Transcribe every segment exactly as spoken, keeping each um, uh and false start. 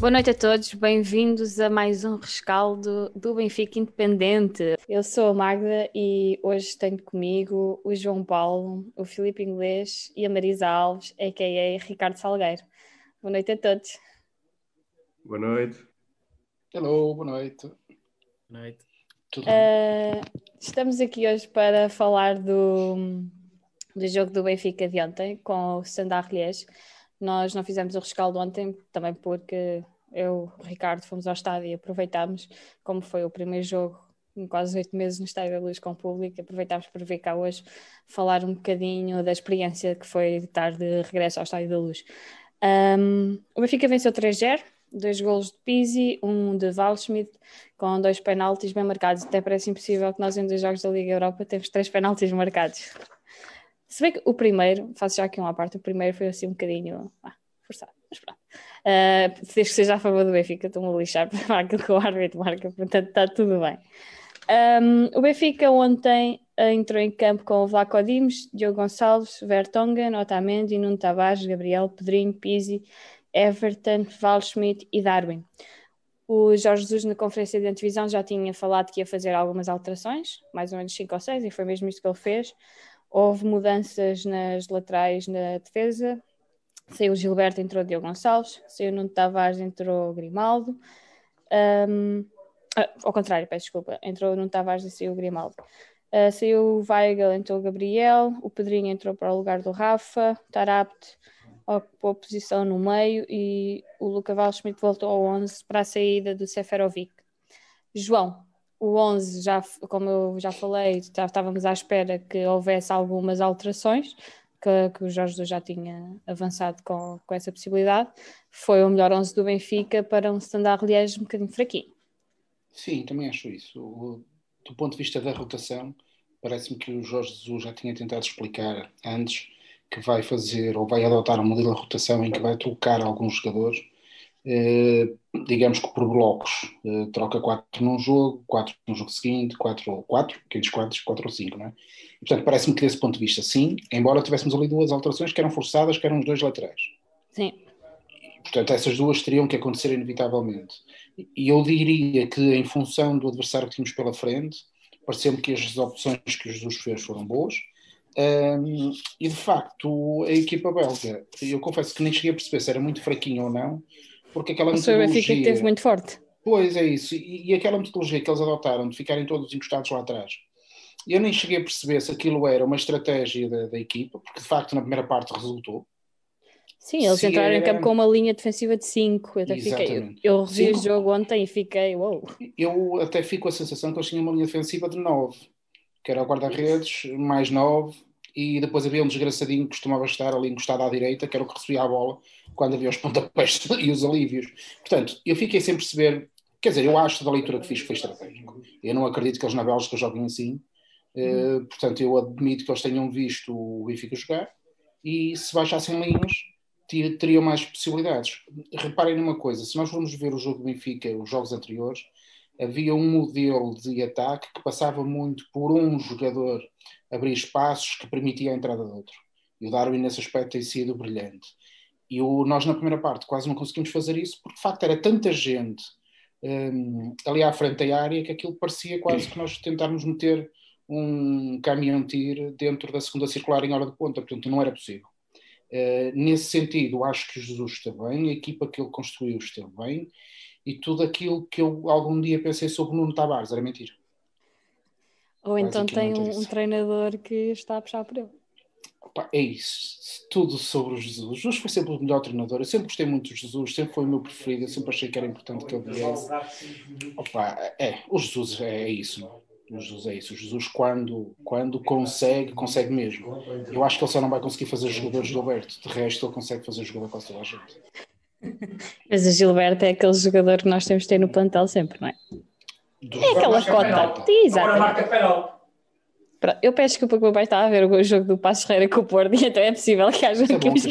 Boa noite a todos, bem-vindos a mais um rescaldo do Benfica Independente. Eu sou a Magda e hoje tenho comigo o João Paulo, o Filipe Inglês e a Marisa Alves, a k a. Ricardo Salgueiro. Boa noite a todos. Boa noite. Hello, boa noite. Boa noite. Tudo bem? Uh, estamos aqui hoje para falar do, do jogo do Benfica de ontem com o Standard Liège. Nós não fizemos o rescaldo ontem, também porque eu e o Ricardo fomos ao estádio e aproveitámos, como foi o primeiro jogo em quase oito meses no Estádio da Luz com o público, aproveitámos para vir cá hoje falar um bocadinho da experiência que foi estar de regresso ao Estádio da Luz. Um, o Benfica venceu três zero, dois golos de Pizzi, um de Waldschmidt, com dois penaltis bem marcados. Até parece impossível que nós em dois jogos da Liga Europa temos três penaltis marcados. Se bem que o primeiro, faço já aqui uma parte, o primeiro foi assim um bocadinho ah, forçado, mas pronto. Uh, desde que seja a favor do Benfica, estou-me a lixar para aquilo que o árbitro marca, portanto está tudo bem. Um, o Benfica ontem uh, entrou em campo com o Vlaco Dimos, Diogo Gonçalves, Vertonghen, Otamendi, Nuno Tavares, Gabriel, Pedrinho, Pizzi, Everton, Waldschmidt e Darwin. O Jorge Jesus na conferência de antevisão já tinha falado que ia fazer algumas alterações, mais ou menos cinco ou seis, e foi mesmo isso que ele fez. Houve mudanças nas laterais na defesa. Saiu o Gilberto, entrou o Diogo Gonçalves. Saiu o Nuno Tavares, entrou o Grimaldo. Um, ah, ao contrário, peço desculpa. Entrou o Nuno Tavares e saiu o Grimaldo. Uh, saiu o Weigl, entrou o Gabriel. O Pedrinho entrou para o lugar do Rafa. Tarapte ocupou a posição no meio e o Luka Waldschmidt voltou ao onze para a saída do Seferovic. João, o onze, já, como eu já falei, já estávamos à espera que houvesse algumas alterações, que, que o Jorge Jesus já tinha avançado com, com essa possibilidade. Foi o melhor onze do Benfica para um Standard Liège um bocadinho fraquinho. Sim, também acho isso. O, do ponto de vista da rotação, parece-me que o Jorge Jesus já tinha tentado explicar antes que vai fazer, ou vai adotar um modelo de rotação em que vai trocar alguns jogadores, eh, digamos que por blocos. Eh, troca quatro num jogo, quatro no jogo seguinte, quatro ou quatro, quem diz quatro, quatro ou cinco, não é? E, portanto, parece-me que desse ponto de vista, sim, embora tivéssemos ali duas alterações que eram forçadas, que eram os dois laterais. Sim. Portanto, essas duas teriam que acontecer inevitavelmente. E eu diria que, em função do adversário que tínhamos pela frente, pareceu-me que as opções que o Jesus fez foram boas. Um, e, de facto, a equipa belga, eu confesso que nem cheguei a perceber se era muito fraquinha ou não, porque aquela O seu metodologia... Benfica esteve muito forte. Pois, é isso. E, e aquela metodologia que eles adotaram de ficarem todos encostados lá atrás, eu nem cheguei a perceber se aquilo era uma estratégia da, da equipa, porque, de facto, na primeira parte resultou. Sim, eles Se entraram era... em campo com uma linha defensiva de cinco. Eu até fiquei, eu, eu revi o jogo ontem e fiquei, uou. Wow. Eu até fico com a sensação que eles tinham uma linha defensiva de nove, que era o guarda-redes, mais nove, e depois havia um desgraçadinho que costumava estar ali encostado à direita, que era o que recebia a bola quando havia os pontapés e os alívios. Portanto, eu fiquei sem perceber, quer dizer, eu acho da leitura que fiz que foi estratégico. Eu não acredito que eles na Bélgica joguem assim, uh, portanto, eu admito que eles tenham visto o Benfica jogar, e se baixassem linhas, teriam mais possibilidades. Reparem numa coisa, se nós formos ver o jogo do Benfica, os jogos anteriores, havia um modelo de ataque que passava muito por um jogador abrir espaços que permitia a entrada de outro. E o Darwin nesse aspecto tem sido brilhante. E o, nós na primeira parte quase não conseguimos fazer isso porque de facto era tanta gente um, ali à frente da área que aquilo parecia quase que nós tentarmos meter um caminhão-tiro dentro da segunda circular em hora de ponta, portanto não era possível. Uh, nesse sentido, acho que o Jesus esteve bem, a equipa que ele construiu esteve bem, e tudo aquilo que eu algum dia pensei sobre o Nuno Tavares era mentira. Ou então tem um, um treinador que está a puxar por ele. Opa, é isso, tudo sobre o Jesus. O Jesus foi sempre o melhor treinador, eu sempre gostei muito do Jesus, sempre foi o meu preferido, eu sempre achei que era importante que ele viesse. Opa, é, o Jesus é, é isso, não? O Jesus é isso. O Jesus, quando, quando consegue, consegue mesmo. Eu acho que ele só não vai conseguir fazer jogadores do Alberto. De resto, ele consegue fazer jogador com toda a gente. Mas o Gilberto é aquele jogador que nós temos de ter no plantel sempre, não é? Do é aquela cota. Exato. Eu peço desculpa que o meu pai está a ver o jogo do Passos Ferreira com o Porto e então é possível que haja aqui uns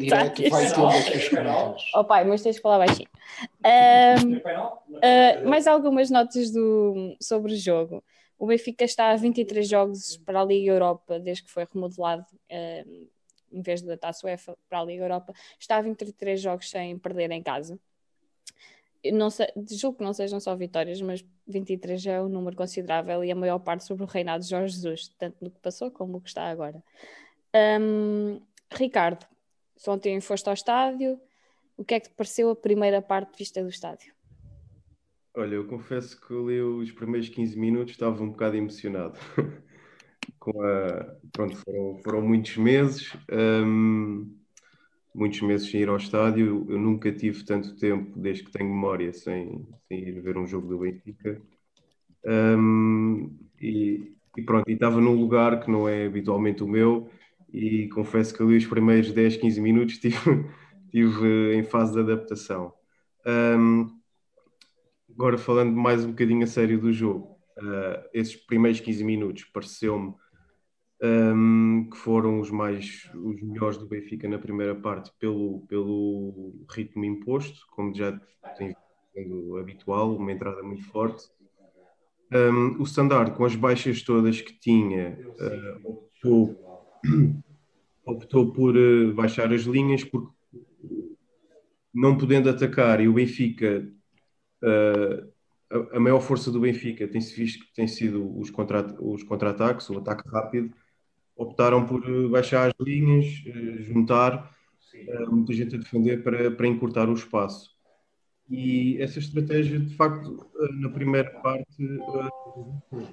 comentários. Oh pai, mas tens que falar baixinho. Um, uh, mais algumas notas do, sobre o jogo. O Benfica está a vinte e três jogos para a Liga Europa, desde que foi remodelado, uh, em vez da Taça UEFA para a Liga Europa. Está a vinte e três jogos sem perder em casa. não sei, julgo que não sejam só vitórias, mas vinte e três é um número considerável e a maior parte sobre o reinado de Jorge Jesus, tanto no que passou como no que está agora. Um, Ricardo, se ontem foste ao estádio, o que é que te pareceu a primeira parte vista do estádio? Olha, eu confesso que ali os primeiros quinze minutos estava um bocado emocionado. Com a... Pronto, foram, foram muitos meses, hum, muitos meses sem ir ao estádio. Eu nunca tive tanto tempo, desde que tenho memória, sem, sem ir ver um jogo do Benfica. Hum, e, e pronto, e estava num lugar que não é habitualmente o meu, e confesso que ali os primeiros dez, quinze minutos estive, estive em fase de adaptação. Hum, Agora, falando mais um bocadinho a sério do jogo, uh, esses primeiros quinze minutos pareceu-me um, que foram os mais os melhores do Benfica na primeira parte pelo, pelo ritmo imposto, como já tem sido habitual, uma entrada muito forte. Um, o Standard, com as baixas todas que tinha, uh, optou, optou por uh, baixar as linhas, porque não podendo atacar, e o Benfica, uh, a, a maior força do Benfica tem-se visto que tem sido os contra, os contra-ataques, o ataque rápido. Optaram por uh, baixar as linhas, uh, juntar uh, muita gente a defender para, para encurtar o espaço. E essa estratégia, de facto, uh, na primeira parte, uh,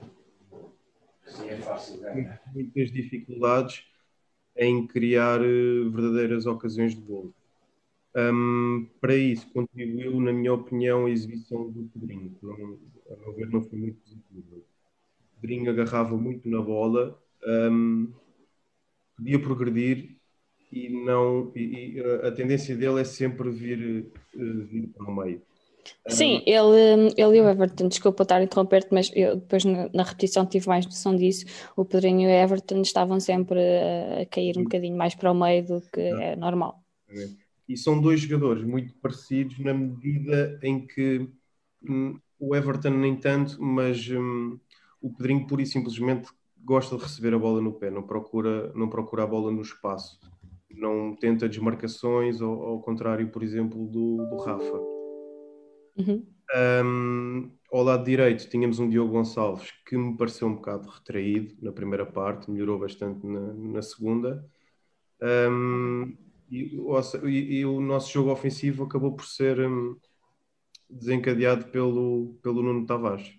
muitas dificuldades em criar uh, verdadeiras ocasiões de golo. Um, para isso, contribuiu, na minha opinião, a exibição do Pedrinho, que, não, a meu ver, não foi muito positiva. O Pedrinho agarrava muito na bola, um, podia progredir e não e, e a tendência dele é sempre vir, uh, vir para o meio. Sim, ele, ele e o Everton, desculpa estar a interromper-te, mas eu depois na, na repetição tive mais noção disso. O Pedrinho e o Everton estavam sempre a, a cair um bocadinho mais para o meio do que é normal. E são dois jogadores muito parecidos na medida em que hum, o Everton nem tanto, mas hum, o Pedrinho pura e simplesmente gosta de receber a bola no pé, não procura, não procura a bola no espaço, não tenta desmarcações, ao, ao contrário, por exemplo, do, do Rafa. Uhum. Um, ao lado direito tínhamos um Diogo Gonçalves que me pareceu um bocado retraído na primeira parte, melhorou bastante na, na segunda. Um, e, e, e o nosso jogo ofensivo acabou por ser um, desencadeado pelo, pelo Nuno Tavares.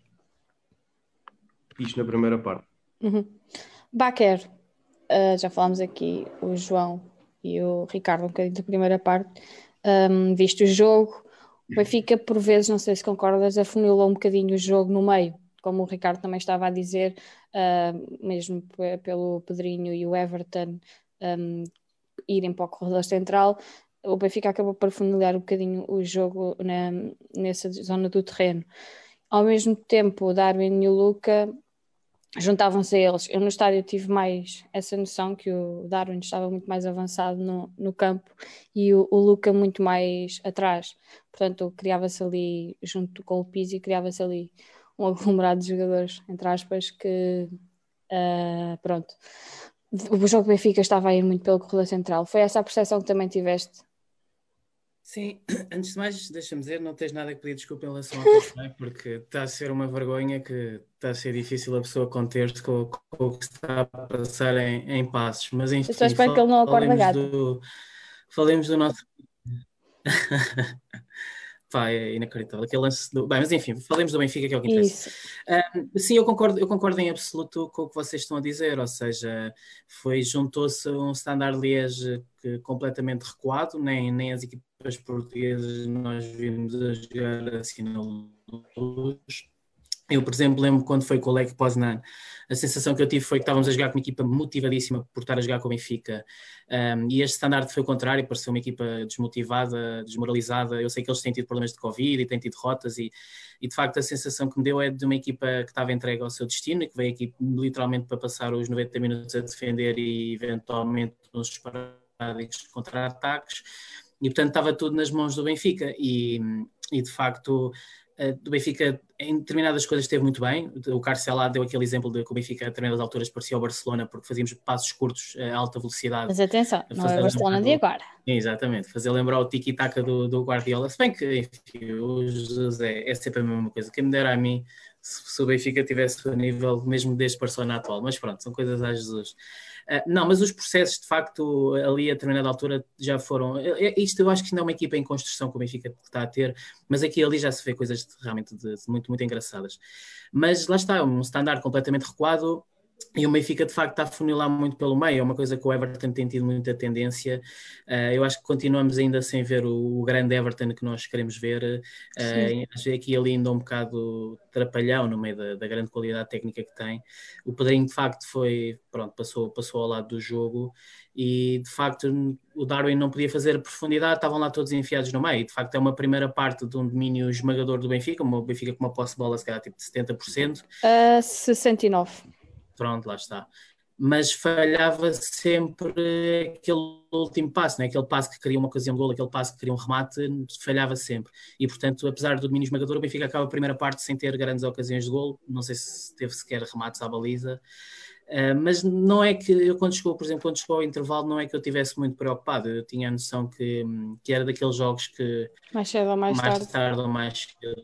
Isto na primeira parte. Uhum. Baquer, uh, já falámos aqui, o João e o Ricardo, um bocadinho da primeira parte, um, visto o jogo. O Benfica, por vezes, não sei se concordas, afunilou um bocadinho o jogo no meio, como o Ricardo também estava a dizer, uh, mesmo p- pelo Pedrinho e o Everton um, irem para o corredor central. O Benfica acabou por afunilar um bocadinho o jogo na, nessa zona do terreno. Ao mesmo tempo, o Darwin e o Luca juntavam-se a eles. Eu no estádio tive mais essa noção que o Darwin estava muito mais avançado no, no campo e o, o Luca muito mais atrás. Portanto, criava-se ali, junto com o Pizzi, criava-se ali um aglomerado de jogadores, entre aspas, que uh, pronto. O jogo do Benfica estava a ir muito pelo corredor central. Foi essa a percepção que também tiveste? Sim, antes de mais, deixa-me dizer, não tens nada que pedir desculpa em relação ao teu, porque está a ser uma vergonha que está a ser difícil a pessoa conter-se com, com o que está a passar em, em passos. Mas Eu só enfim, espero que ele não acorde a falemos gata. do, falemos do nosso. Pá, é inacreditável. Aquele lance do... Bem, mas enfim, falemos do Benfica, que é o que interessa. Isso. Um, sim, eu concordo, eu concordo em absoluto com o que vocês estão a dizer, ou seja, foi, juntou-se um Standard Liège que, completamente recuado, nem, nem as equipas portuguesas nós vimos a jogar assim na luz. Eu, por exemplo, lembro quando foi com o Lech Poznan, a sensação que eu tive foi que estávamos a jogar com uma equipa motivadíssima por estar a jogar com o Benfica, um, e este Standard foi o contrário, pareceu uma equipa desmotivada, desmoralizada. Eu sei que eles têm tido problemas de Covid e têm tido derrotas, e, e de facto a sensação que me deu é de uma equipa que estava entregue ao seu destino e que veio aqui literalmente para passar os noventa minutos a defender e eventualmente uns esporádicos contra-ataques, e portanto estava tudo nas mãos do Benfica, e, e de facto do Benfica em determinadas coisas esteve muito bem. O Carcelá deu aquele exemplo de que o Benfica a determinadas alturas parecia o Barcelona porque fazíamos passos curtos a alta velocidade. Mas atenção, não é o Barcelona de agora. Exatamente, fazer lembrar o tiki-taka do, do Guardiola. Se bem que, enfim, o Jesus é, é sempre a mesma coisa. Quem me dera a mim se, se o Benfica tivesse o nível mesmo deste Barcelona atual. Mas pronto, são coisas a Jesus. Uh, não, mas os processos, de facto, ali a determinada altura já foram... Isto eu acho que ainda é uma equipa em construção que o Benfica está a ter, mas aqui e ali já se vê coisas de, realmente de, de muito, muito engraçadas. Mas lá está, um standard completamente recuado e o Benfica, de facto, está a funilar muito pelo meio. É uma coisa que o Everton tem tido muita tendência. Uh, eu acho que continuamos ainda sem ver o, o grande Everton que nós queremos ver. Uh, acho que aqui e ali ainda um bocado trapalhão no meio da, da grande qualidade técnica que tem. O Pedrinho, de facto, foi, pronto, passou, passou ao lado do jogo e, de facto, o Darwin não podia fazer profundidade, estavam lá todos enfiados no meio. De facto, é uma primeira parte de um domínio esmagador do Benfica, o Benfica com uma posse de bola, se calhar, tipo de setenta por cento. Uh, sessenta e nove. Pronto, lá está. Mas falhava sempre aquele último passo, né? Aquele passo que cria uma ocasião de golo, aquele passo que cria um remate, falhava sempre. E, portanto, apesar do domínio esmagador, o Benfica acaba a primeira parte sem ter grandes ocasiões de golo. Não sei se teve sequer remates à baliza. Uh, mas não é que eu, quando chegou, por exemplo, quando chegou ao intervalo, não é que eu estivesse muito preocupado. Eu tinha a noção que, que era daqueles jogos que mais cedo ou mais, mais tarde. tarde ou mais cedo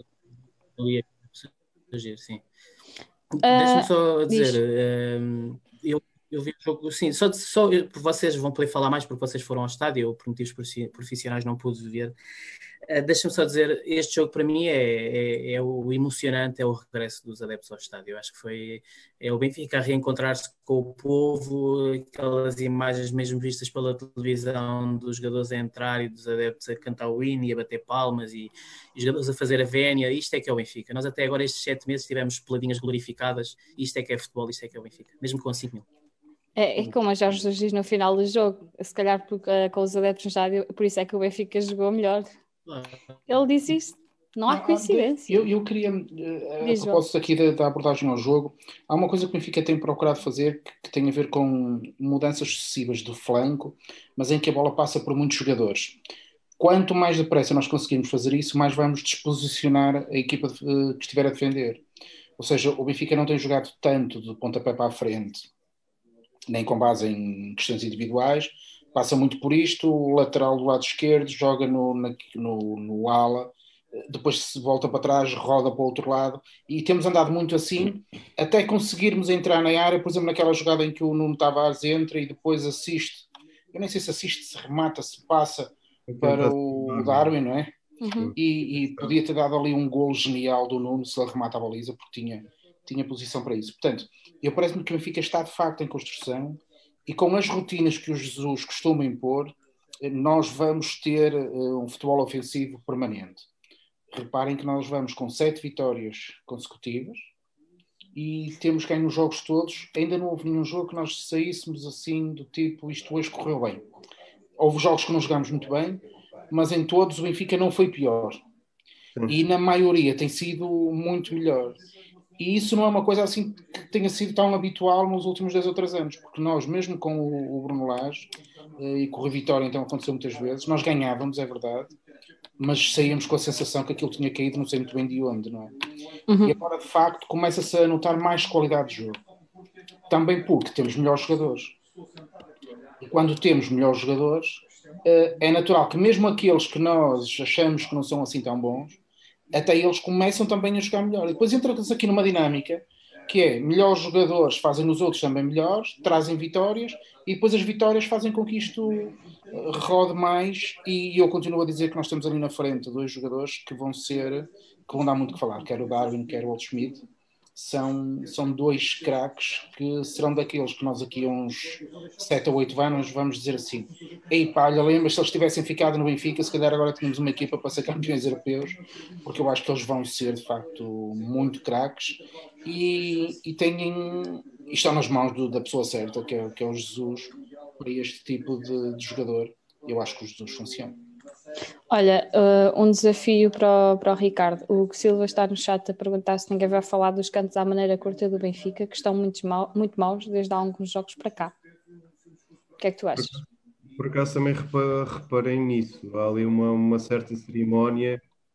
ia surgir, sim. Uh, Deixa-me só dizer, diz. uh, eu, eu vi o jogo, sim, só, só vocês vão poder falar mais porque vocês foram ao estádio, eu por motivos profissionais não pude ver. Uh, Deixa-me só dizer, este jogo para mim é, é, é o emocionante, é o regresso dos adeptos ao estádio. Eu acho que foi é o Benfica a reencontrar-se com o povo, aquelas imagens mesmo vistas pela televisão dos jogadores a entrar e dos adeptos a cantar o hino e a bater palmas e, e os jogadores a fazer a vénia. Isto é que é o Benfica. Nós até agora estes sete meses tivemos peladinhas glorificadas. Isto é que é futebol, isto é que é o Benfica, mesmo com cinco mil. É, é como a Jorge Jesus diz no final do jogo, se calhar porque, uh, com os adeptos no estádio, por isso é que o Benfica jogou melhor. Ele disse isto, não há coincidência. Eu, eu queria, a propósito aqui da, da abordagem ao jogo, há uma coisa que o Benfica tem procurado fazer que, que tem a ver com mudanças sucessivas do flanco, mas em que a bola passa por muitos jogadores. Quanto mais depressa nós conseguirmos fazer isso, mais vamos disposicionar a equipa de, que estiver a defender. Ou seja, o Benfica não tem jogado tanto de pontapé para a frente, nem com base em questões individuais, passa muito por isto, o lateral do lado esquerdo joga no, na, no, no ala, depois se volta para trás, roda para o outro lado, e temos andado muito assim, até conseguirmos entrar na área, por exemplo, naquela jogada em que o Nuno Tavares entra e depois assiste, eu nem sei se assiste, se remata, se passa para o Darwin, não é? Uhum. E, e podia ter dado ali um golo genial do Nuno se ele remata a baliza, porque tinha, tinha posição para isso. Portanto, eu parece-me que o Benfica está de facto em construção e com as rotinas que o Jesus costuma impor, nós vamos ter uh, um futebol ofensivo permanente. Reparem que nós vamos com sete vitórias consecutivas e temos ganho os jogos todos. Ainda não houve nenhum jogo que nós saíssemos assim do tipo, isto hoje correu bem. Houve jogos que não jogámos muito bem, mas em todos o Benfica não foi pior. E na maioria tem sido muito melhor. E isso não é uma coisa assim que tenha sido tão habitual nos últimos dez ou três anos, porque nós, mesmo com o Bruno Lage e com o Rui Vitória, então aconteceu muitas vezes, nós ganhávamos, é verdade, mas saíamos com a sensação que aquilo tinha caído, não sei muito bem de onde, não é? Uhum. E agora, de facto, começa-se a notar mais qualidade de jogo. Também porque temos melhores jogadores. E quando temos melhores jogadores, é natural que mesmo aqueles que nós achamos que não são assim tão bons, até eles começam também a jogar melhor. E depois entra-se aqui numa dinâmica que é, melhores jogadores fazem os outros também melhores, trazem vitórias, e depois as vitórias fazem com que isto rode mais, e eu continuo a dizer que nós temos ali na frente dois jogadores que vão ser, que vão dar muito que falar, quer o Darwin, quer o Schmidt. São, são dois craques que serão daqueles que nós aqui a uns sete ou oito anos vamos dizer assim, ei pá, olha, lembra, se eles tivessem ficado no Benfica, se calhar agora tínhamos uma equipa para ser campeões europeus, porque eu acho que eles vão ser de facto muito craques e, e têm, e estão nas mãos do, da pessoa certa, que é, que é o Jesus, para este tipo de, de jogador. Eu acho que o Jesus funciona. Olha, uh, um desafio para o, para o Ricardo. O Silva está no chat a perguntar se ninguém vai falar dos cantos à maneira curta do Benfica, que estão muito, mal, muito maus desde há alguns jogos para cá. O que é que tu achas? Por, por acaso também reparei nisso. Há ali uma, uma certa cerimónia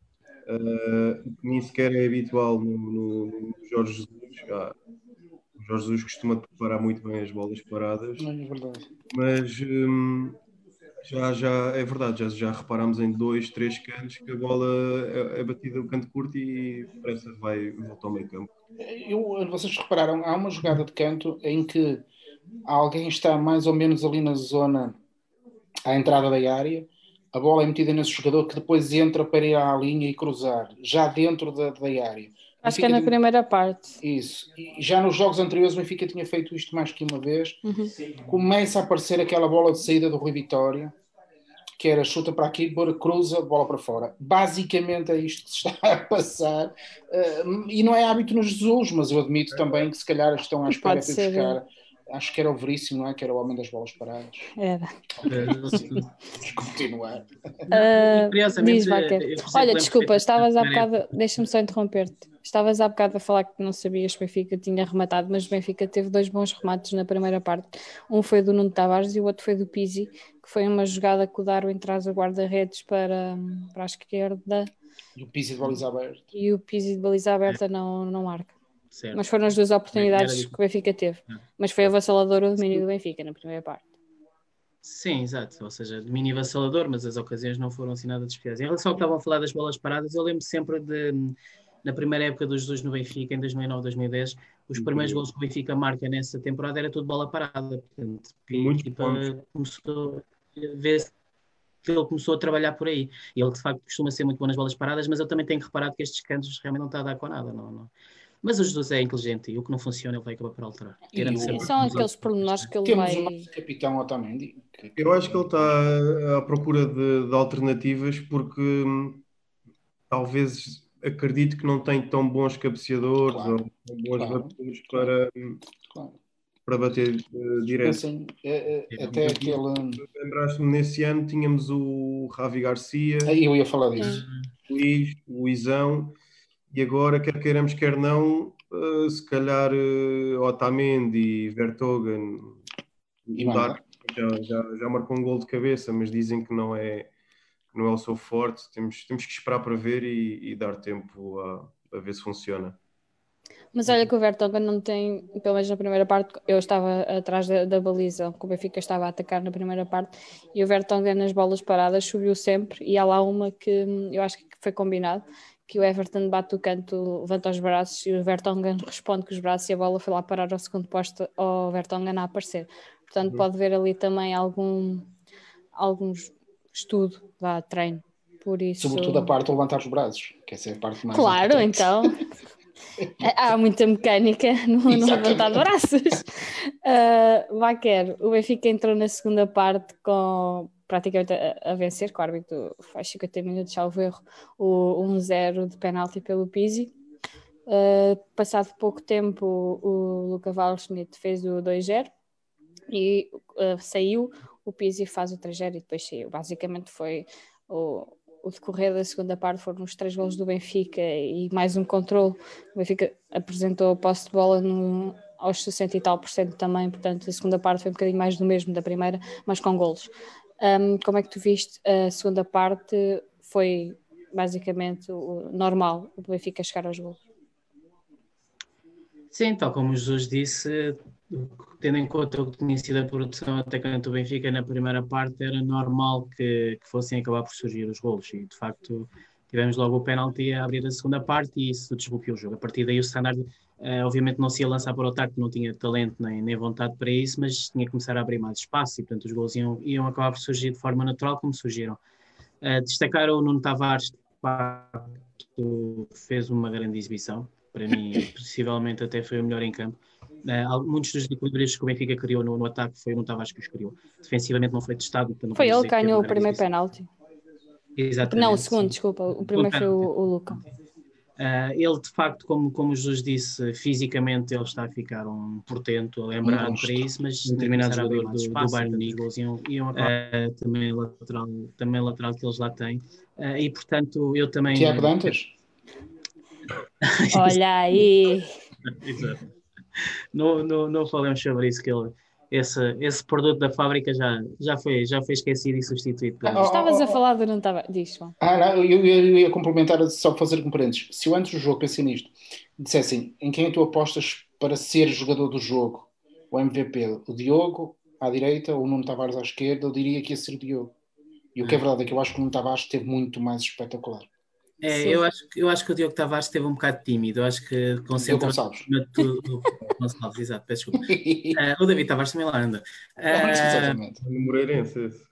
uh, que nem sequer é habitual no, no, no Jorge Jesus. Ah, o Jorge Jesus costuma preparar muito bem as bolas paradas, Não é verdade. mas hum, já, já é verdade, já, já reparámos em dois, três cantos que a bola é, é batida o canto curto e parece que vai voltar ao meio campo. Eu, vocês repararam, há uma jogada de canto em que alguém está mais ou menos ali na zona, à entrada da área, a bola é metida nesse jogador que depois entra para ir à linha e cruzar, já dentro da, da área. Acho que é na Benfica- primeira parte. Isso. E já nos jogos anteriores o Benfica tinha feito isto mais que uma vez. Uhum. Começa a aparecer aquela bola de saída do Rui Vitória, que era chuta para aqui, bora, cruza, bola para fora. Basicamente é isto que se está a passar. Uh, e não é hábito no Jesus, mas eu admito também que se calhar estão à espera Pode para ir ser. buscar. Acho que era o Veríssimo, não é? Que era o homem das bolas paradas. Era. Sim, vamos continuar. Ah, Curiosamente, diz, Baquer. eu sei que Olha, lembro desculpa, estavas há perfeitamente- bocado, deixa-me só interromper-te. Estavas há bocado a falar que não sabias que o Benfica tinha rematado, mas o Benfica teve dois bons remates na primeira parte. Um foi do Nuno Tavares e o outro foi do Pizzi, que foi uma jogada que o Darwin traz o guarda-redes para, para a esquerda E o Pizzi de baliza aberto. e o Pizzi de baliza aberta não, não marca. Certo. Mas foram as duas oportunidades Era que o Benfica teve. Não. Mas foi avassalador o domínio do Benfica na primeira parte. Sim, exato. Ou seja, domínio avassalador, mas as ocasiões não foram assim nada de especiais. Em relação ao que estavam a falar das bolas paradas, eu lembro sempre de, na primeira época dos Jesus no Benfica, em dois mil e nove, dois mil e dez, os primeiros gols que o Benfica marca nessa temporada era tudo bola parada. Portanto, a Muitos equipa pontos. começou a ver que ele começou a trabalhar por aí. E ele, de facto, costuma ser muito bom nas bolas paradas, mas eu também tenho reparado que estes cantos realmente não está a dar com nada. Não, não. Mas o Jesus é inteligente e o que não funciona ele vai acabar por alterar. E Garante o- Sim, sempre são que nos aqueles outros- pormenores que ele Temos vai... o nosso capitão Otamendi. que- que- Eu acho que ele está à procura de, de alternativas porque hum, talvez acredite que não tem tão bons cabeceadores Claro, ou tão bons claro, batedores claro. para, hum, Claro. para bater uh, direto. Pensem, é, é, até aquele. Lembraste-me, nesse ano tínhamos o Ravi Garcia, Aí eu ia falar disso. o Luís, o Luizão, e agora, quer queiramos, quer não, uh, se calhar uh, Otamendi, Vertonghen, E o Manga. Darwin já, já, já marcou um gol de cabeça, mas dizem que não é, que não é o seu forte. Temos, temos que esperar para ver e, e dar tempo a, a ver se funciona. Mas olha que o Vertonghen não tem, pelo menos na primeira parte, eu estava atrás da, da baliza, que o Benfica estava a atacar na primeira parte, e o Vertonghen nas bolas paradas subiu sempre, e há lá uma que hum, eu acho que foi combinado, que o Everton bate o canto, levanta os braços, e o Vertonghen responde com os braços, e a bola foi lá parar ao segundo posto, ao Vertonghen a aparecer. Portanto, Uhum. pode ver ali também algum, algum estudo, vá, treino, por isso... Sobretudo a parte de levantar os braços, que essa é a parte mais Claro, importante. então... Há muita mecânica no, no Exatamente. levantar de braços. Uh, Vaquer, o Benfica entrou na segunda parte com praticamente a, a vencer, com o árbitro faz cinquenta minutos, salvo erro, o um zero de penalti pelo Pizzi. Uh, passado pouco tempo, o, o Luca Waldschmidt fez o dois zero e uh, saiu, o Pizzi faz o três zero e depois saiu. Basicamente foi o. O decorrer da segunda parte foram os três golos do Benfica e mais um controle. O Benfica apresentou a posse de bola no, aos sessenta e tal por cento também, portanto a segunda parte foi um bocadinho mais do mesmo da primeira, mas com golos. Um, como é que tu viste a segunda parte? Foi basicamente o normal, o Benfica chegar aos golos. Sim, tal como o Jesus disse, tendo em conta o que tinha sido a produção atacante do Benfica na primeira parte, era normal que, que fossem acabar por surgir os golos e de facto tivemos logo o penalti a abrir a segunda parte e isso desbloqueou o jogo. A partir daí o Standard uh, obviamente não se ia lançar para o ataque, não tinha talento nem, nem vontade para isso, mas tinha que começar a abrir mais espaço e portanto os golos iam, iam acabar por surgir de forma natural como surgiram. Uh, destacar o Nuno Tavares, de facto fez uma grande exibição. Para mim, possivelmente até foi o melhor em campo. Uh, muitos dos equilíbrios que o Benfica criou no, no ataque foi o Nuno Tavares que os criou. Defensivamente não foi testado. Foi ele que ganhou o primeiro penalti. Exatamente. Não, o segundo, sim. Desculpa. O primeiro o foi o, o Luca. Uh, ele, de facto, como, como o Jesus disse, fisicamente ele está a ficar um portento, lembrado para isso, mas um determinado jogador do, do Bayern Munique iam, iam uh, também, lateral, também lateral que eles lá têm. Uh, e, portanto, eu também... Tiago Dantas? Olha aí! Exato. Não, não, não falemos sobre isso, que ele, esse, esse produto da fábrica já, já, foi, já foi esquecido e substituído Ah, pelo. oh, Estavas oh, a oh, falar durante... Tava... Diz, João. ah, não, eu, eu- eu ia complementar só para fazer com parênteses. Se eu antes do jogo pensei nisto, dissessem em quem tu apostas para ser jogador do jogo, o M V P, o Diogo à direita ou o Nuno Tavares à esquerda, eu diria que ia ser o Diogo. E o que é verdade é que eu acho que o Nuno Tavares esteve muito mais espetacular. É, Sim. eu acho, que- eu acho que o Diogo Tavares esteve um bocado tímido. Eu acho que Diogo concentrou-se Gonçalves. acima de tudo. Gonçalves, exato, peço desculpa. Ah, o David Tavares também lá anda. Ah, Exatamente. No Moreirense, esse.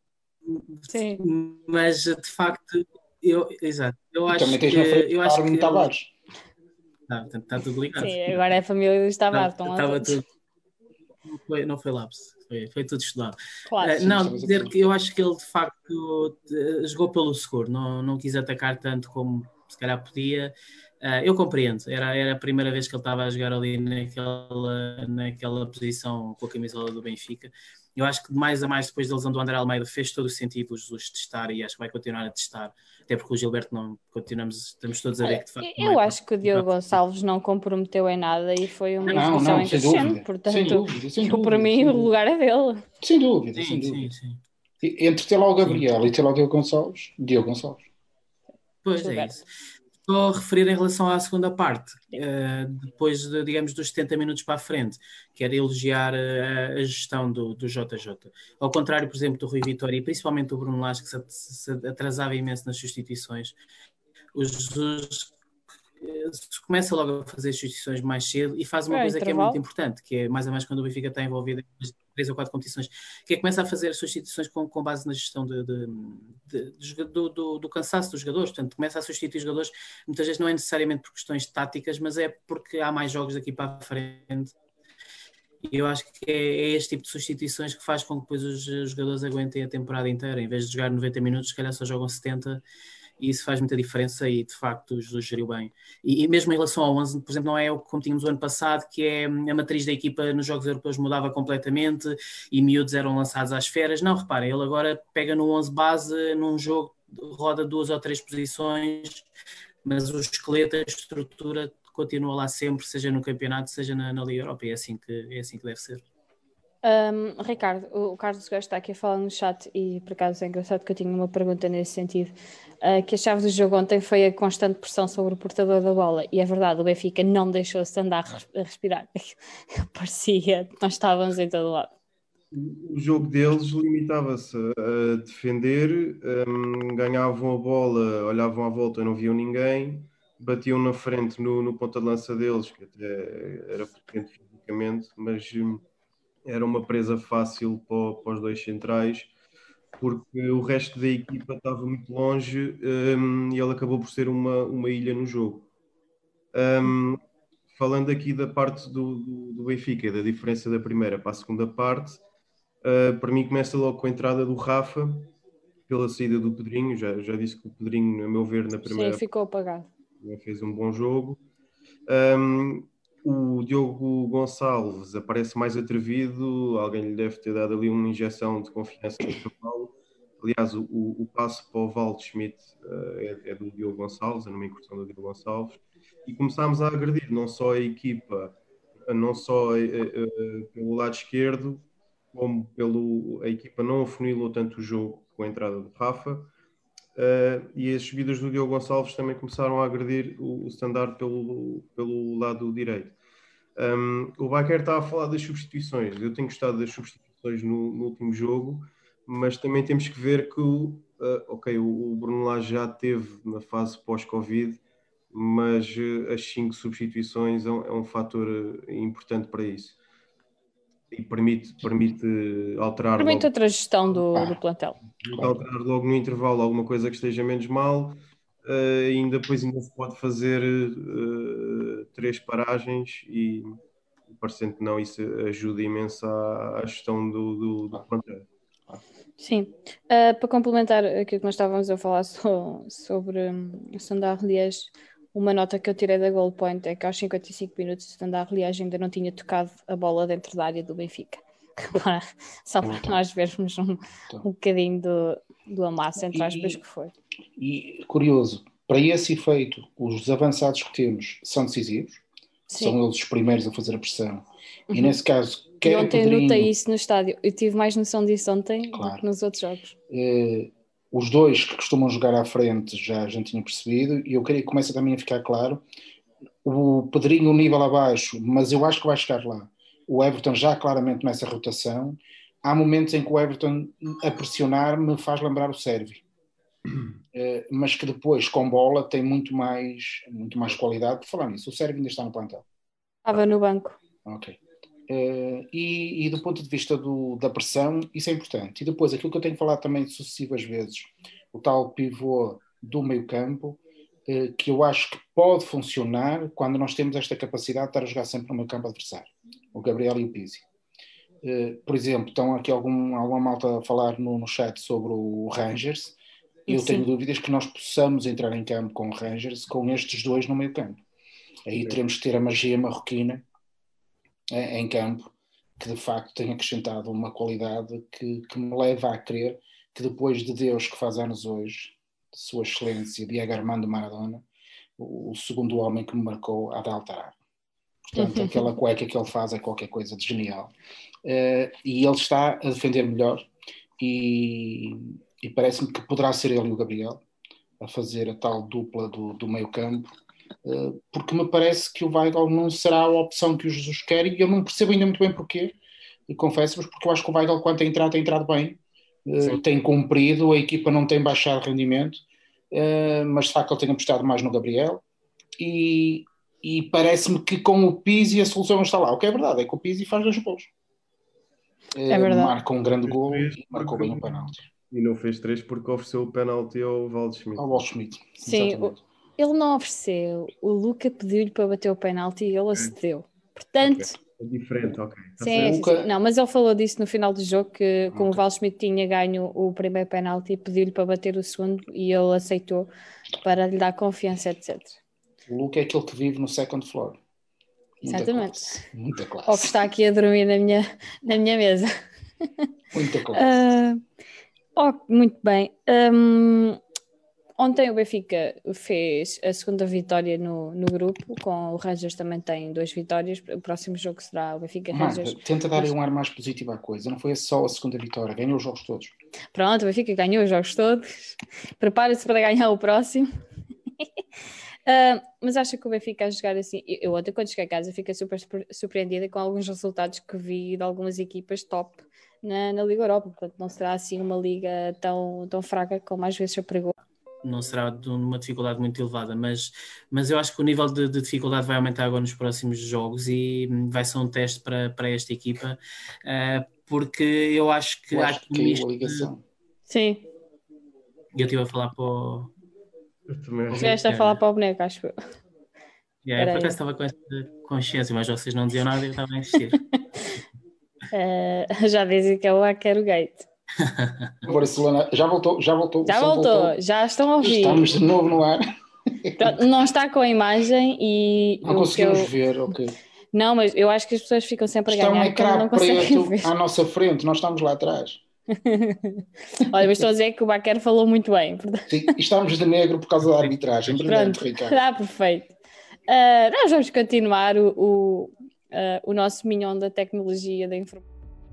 Sim. mas de facto, eu, exato, eu E também acho tens que na frente eu o acho Carmen que ele Tavares. tá, portanto, está tudo ligado. Sim, agora é a família dos Tavares, estão lá Estava todos. tudo, não foi, não foi lapso, foi, foi tudo estudado. Claro. Ah, Sim, não, estavas a dizer dizer. que eu acho que ele de facto eh, jogou pelo seguro, não, não quis atacar tanto como se calhar podia. Ah, eu compreendo, era, era a primeira vez que ele estava a jogar ali naquela, naquela posição com a camisola do Benfica. Eu acho que de mais a mais, depois da lesão do André Almeida, fez todo o sentido os Jesus testar e acho que vai continuar a testar, até porque o Gilberto não continuamos, estamos todos a ver Olha, que de facto não eu é. acho que o Diogo Gonçalves não comprometeu em nada e foi uma Não, exibição não, em sem crescendo, dúvida. Sem portanto, dúvida, sem eu, para dúvida, mim sem o dúvida. lugar é dele. Sem dúvida, sem Sim, sim, dúvida. sim. E- Entre ter lá o Sim. Gabriel e ter lá o Diogo Gonçalves, Diogo Gonçalves. Pois é Gilberto. isso. Só a referir em relação à segunda parte, Sim. eh, depois, de, digamos, dos setenta minutos para a frente, quero elogiar eh, a gestão do, do J J. Ao contrário, por exemplo, do Rui Vitória e principalmente do Bruno Lage, que se, se atrasava imenso nas substituições, o Jesus eh, começa logo a fazer as substituições mais cedo e faz Foi uma ao coisa que é muito intervalo. importante, que é mais ou menos quando o Benfica está envolvido em três ou quatro competições, que é começa a fazer as substituições com, com base na gestão de, de, de, de, do, do, do cansaço dos jogadores. Portanto, começa a substituir os jogadores, muitas vezes não é necessariamente por questões táticas, mas é porque há mais jogos daqui para a frente. E eu acho que é, é este tipo de substituições que faz com que depois os, os jogadores aguentem a temporada inteira. Em vez de jogar noventa minutos, se calhar só jogam setenta, e isso faz muita diferença e de facto o Jesus geriu bem. E, e mesmo em relação ao onze, por exemplo, não é o como tínhamos o ano passado, que é a matriz da equipa nos jogos europeus mudava completamente e miúdos eram lançados às feras. Não, reparem, ele agora pega no onze base, num jogo roda duas ou três posições, mas o esqueleto, a estrutura continua lá sempre, seja no campeonato, seja na, na Liga Europa, e é assim que, é assim que deve ser. Um, Ricardo, o Carlos Gosto está aqui a falar no chat e por acaso é engraçado que eu tinha uma pergunta nesse sentido. Uh, que a chave do jogo ontem foi a constante pressão sobre o portador da bola e é verdade, o Benfica não deixou-se andar a respirar. Parecia que nós estávamos em todo lado. O jogo deles limitava-se a defender, um, ganhavam a bola, olhavam à volta, não viam ninguém, batiam na frente no, no ponta de lança deles, que até era potente fisicamente, mas um, era uma presa fácil para, para os dois centrais, porque o resto da equipa estava muito longe, um, e ele acabou por ser uma, uma ilha no jogo. Um, falando aqui da parte do, do, do Benfica, da diferença da primeira para a segunda parte, uh, para mim começa logo com a entrada do Rafa, pela saída do Pedrinho. Já, já disse que o Pedrinho, a meu ver, na primeira Sim, ficou apagado. parte fez um bom jogo. Um, o Diogo Gonçalves aparece mais atrevido, alguém lhe deve ter dado ali uma injeção de confiança no cavalo. Aliás, o, o passo para o Waldschmidt uh, é, é do Diogo Gonçalves, é numa incursão do Diogo Gonçalves, e começámos a agredir não só a equipa, não só uh, uh, pelo lado esquerdo, como pelo, a equipa não afunilou tanto o jogo com a entrada do Rafa, uh, e as subidas do Diogo Gonçalves também começaram a agredir o, o standard pelo, pelo lado direito. Um, o Baquer está a falar das substituições. Eu tenho gostado das substituições no, no último jogo, mas também temos que ver que uh, ok, o, o Bruno Lage já teve na fase pós-Covid, mas uh, as cinco substituições é um, é um fator uh, importante para isso. E permite, permite alterar Permite logo, outra gestão do, do plantel. alterar logo no intervalo alguma coisa que esteja menos mal. Uh, e ainda depois ainda se pode fazer uh, três paragens e parecendo que não, isso ajuda imenso à, à gestão do, do, do plantel. Sim, uh, para complementar aquilo que nós estávamos a falar so, sobre um, o Standard Liège, uma nota que eu tirei da Goal Point é que aos cinquenta e cinco minutos o Standard Liège ainda não tinha tocado a bola dentro da área do Benfica. Só para Então, nós vermos um, então. um bocadinho do, do amasso, entre E- aspas, que foi. E curioso, para esse efeito, os avançados que temos são decisivos, Sim. são eles os primeiros a fazer a pressão E nesse caso, E quer ontem eu Pedrinho, notei isso no estádio. Eu tive mais noção disso ontem do Claro. que nos outros jogos. eh, os dois que costumam jogar à frente já, já tinha percebido, e eu queria que comece também a ficar claro, o Pedrinho um nível abaixo, mas eu acho que vai chegar lá. O Everton já claramente nessa rotação. Há momentos em que o Everton a pressionar me faz lembrar o Sérvio. Eh, mas que depois com bola tem muito mais, muito mais qualidade. Por falar nisso, o Sérvio ainda está no plantel. Estava no banco. Ok. Eh, e, e do ponto de vista do, da pressão, isso é importante. E depois, aquilo que eu tenho falado também sucessivas vezes, o tal pivô do meio campo, eh, que eu acho que pode funcionar quando nós temos esta capacidade de estar a jogar sempre no meio campo adversário. O Gabriel e o Pizzi. Eh, por exemplo, estão aqui algum, alguma malta a falar no, no chat sobre o Rangers, e eu Sim. tenho dúvidas que nós possamos entrar em campo com o Rangers com estes dois no meio campo. Aí Ok. teremos que ter a magia marroquina em, em campo, que de facto tem acrescentado uma qualidade que, que me leva a crer que depois de Deus que faz anos hoje, de Sua Excelência Diego Armando Maradona, o, o segundo homem que me marcou há de alterar. Portanto, aquela cueca que ele faz é qualquer coisa de genial. Uh, e ele está a defender melhor e, e parece-me que poderá ser ele e o Gabriel a fazer a tal dupla do, do meio campo, uh, porque me parece que o Weigl não será a opção que o Jesus quer, e eu não percebo ainda muito bem porquê, confesso-vos, porque eu acho que o Weigl, quando tem entrado, tem entrado bem, uh, tem cumprido, a equipa não tem baixado rendimento, uh, mas de facto ele tem apostado mais no Gabriel, e, e parece-me que com o Pizzi a solução está lá. O que é verdade é que o Pizzi faz dois gols. É verdade. Marca um grande Fez gol três e marcou porque- bem o penalti E não fez três porque ofereceu o penalti ao Waldschmidt. ao Wall Schmidt. Sim, Exatamente. ele não ofereceu. O Luca pediu-lhe para bater o penalti e ele acedeu. Portanto, É diferente, ok. Tá sim, certo. sim, Luca- sim. Não, mas ele falou disso no final do jogo, que como Ok. o Val Schmidt tinha ganho o primeiro penalti, pediu-lhe para bater o segundo e ele aceitou para lhe dar confiança, etcétera. O Luca é aquele que vive no second floor. Muita Exatamente. classe. Muita Ou que classe. está aqui a dormir na minha, na minha mesa. Muita classe. Ah, oh, muito bem. Hum, ontem o Benfica fez a segunda vitória no, no grupo, com o Rangers também tem duas vitórias. O próximo jogo será o Benfica Rangers. Marta, tenta dar aí um ar mais positivo à coisa. Não foi só a segunda vitória. Ganhou os jogos todos. Pronto, o Benfica ganhou os jogos todos. Prepara-se para ganhar o próximo. Uh, mas acho que o Benfica a jogar assim. Eu, eu ontem, quando cheguei a casa, fiquei super surpreendida com alguns resultados que vi de algumas equipas top na, na Liga Europa. Portanto, não será assim uma liga tão, tão fraca como às vezes se apregou. Não será de uma dificuldade muito elevada, mas, mas eu acho que o nível de, de dificuldade vai aumentar agora nos próximos jogos e vai ser um teste para, para esta equipa, uh, porque eu acho que Eu há acho aqui que um caiu misto a ligação. de... Sim, Eu estive a falar para o... Eu também acho. estiveste a falar para o boneco, acho eu. Yeah, eu por Espera aí. acaso estava com essa consciência, mas vocês não diziam nada e eu estava a insistir. Uh, já dizem que é o Aquero Gate. Agora, Solana, já voltou, já voltou. Já o som voltou, já estão a ouvir. Estamos de novo no ar. Pronto, não está com a imagem e Não o que conseguimos eu... ver, ok. Não, mas eu acho que as pessoas ficam sempre a Está um ganhar quando não ecrã conseguem preto ver. à nossa frente, nós estamos lá atrás. Olha, mas estou a dizer que o Baquer falou muito bem. Portanto... Sim, e estamos de negro por causa da arbitragem. Brilhante, Pronto, Ricardo. está perfeito. Uh, nós vamos continuar o, o, uh, o nosso mignon da tecnologia, da informação.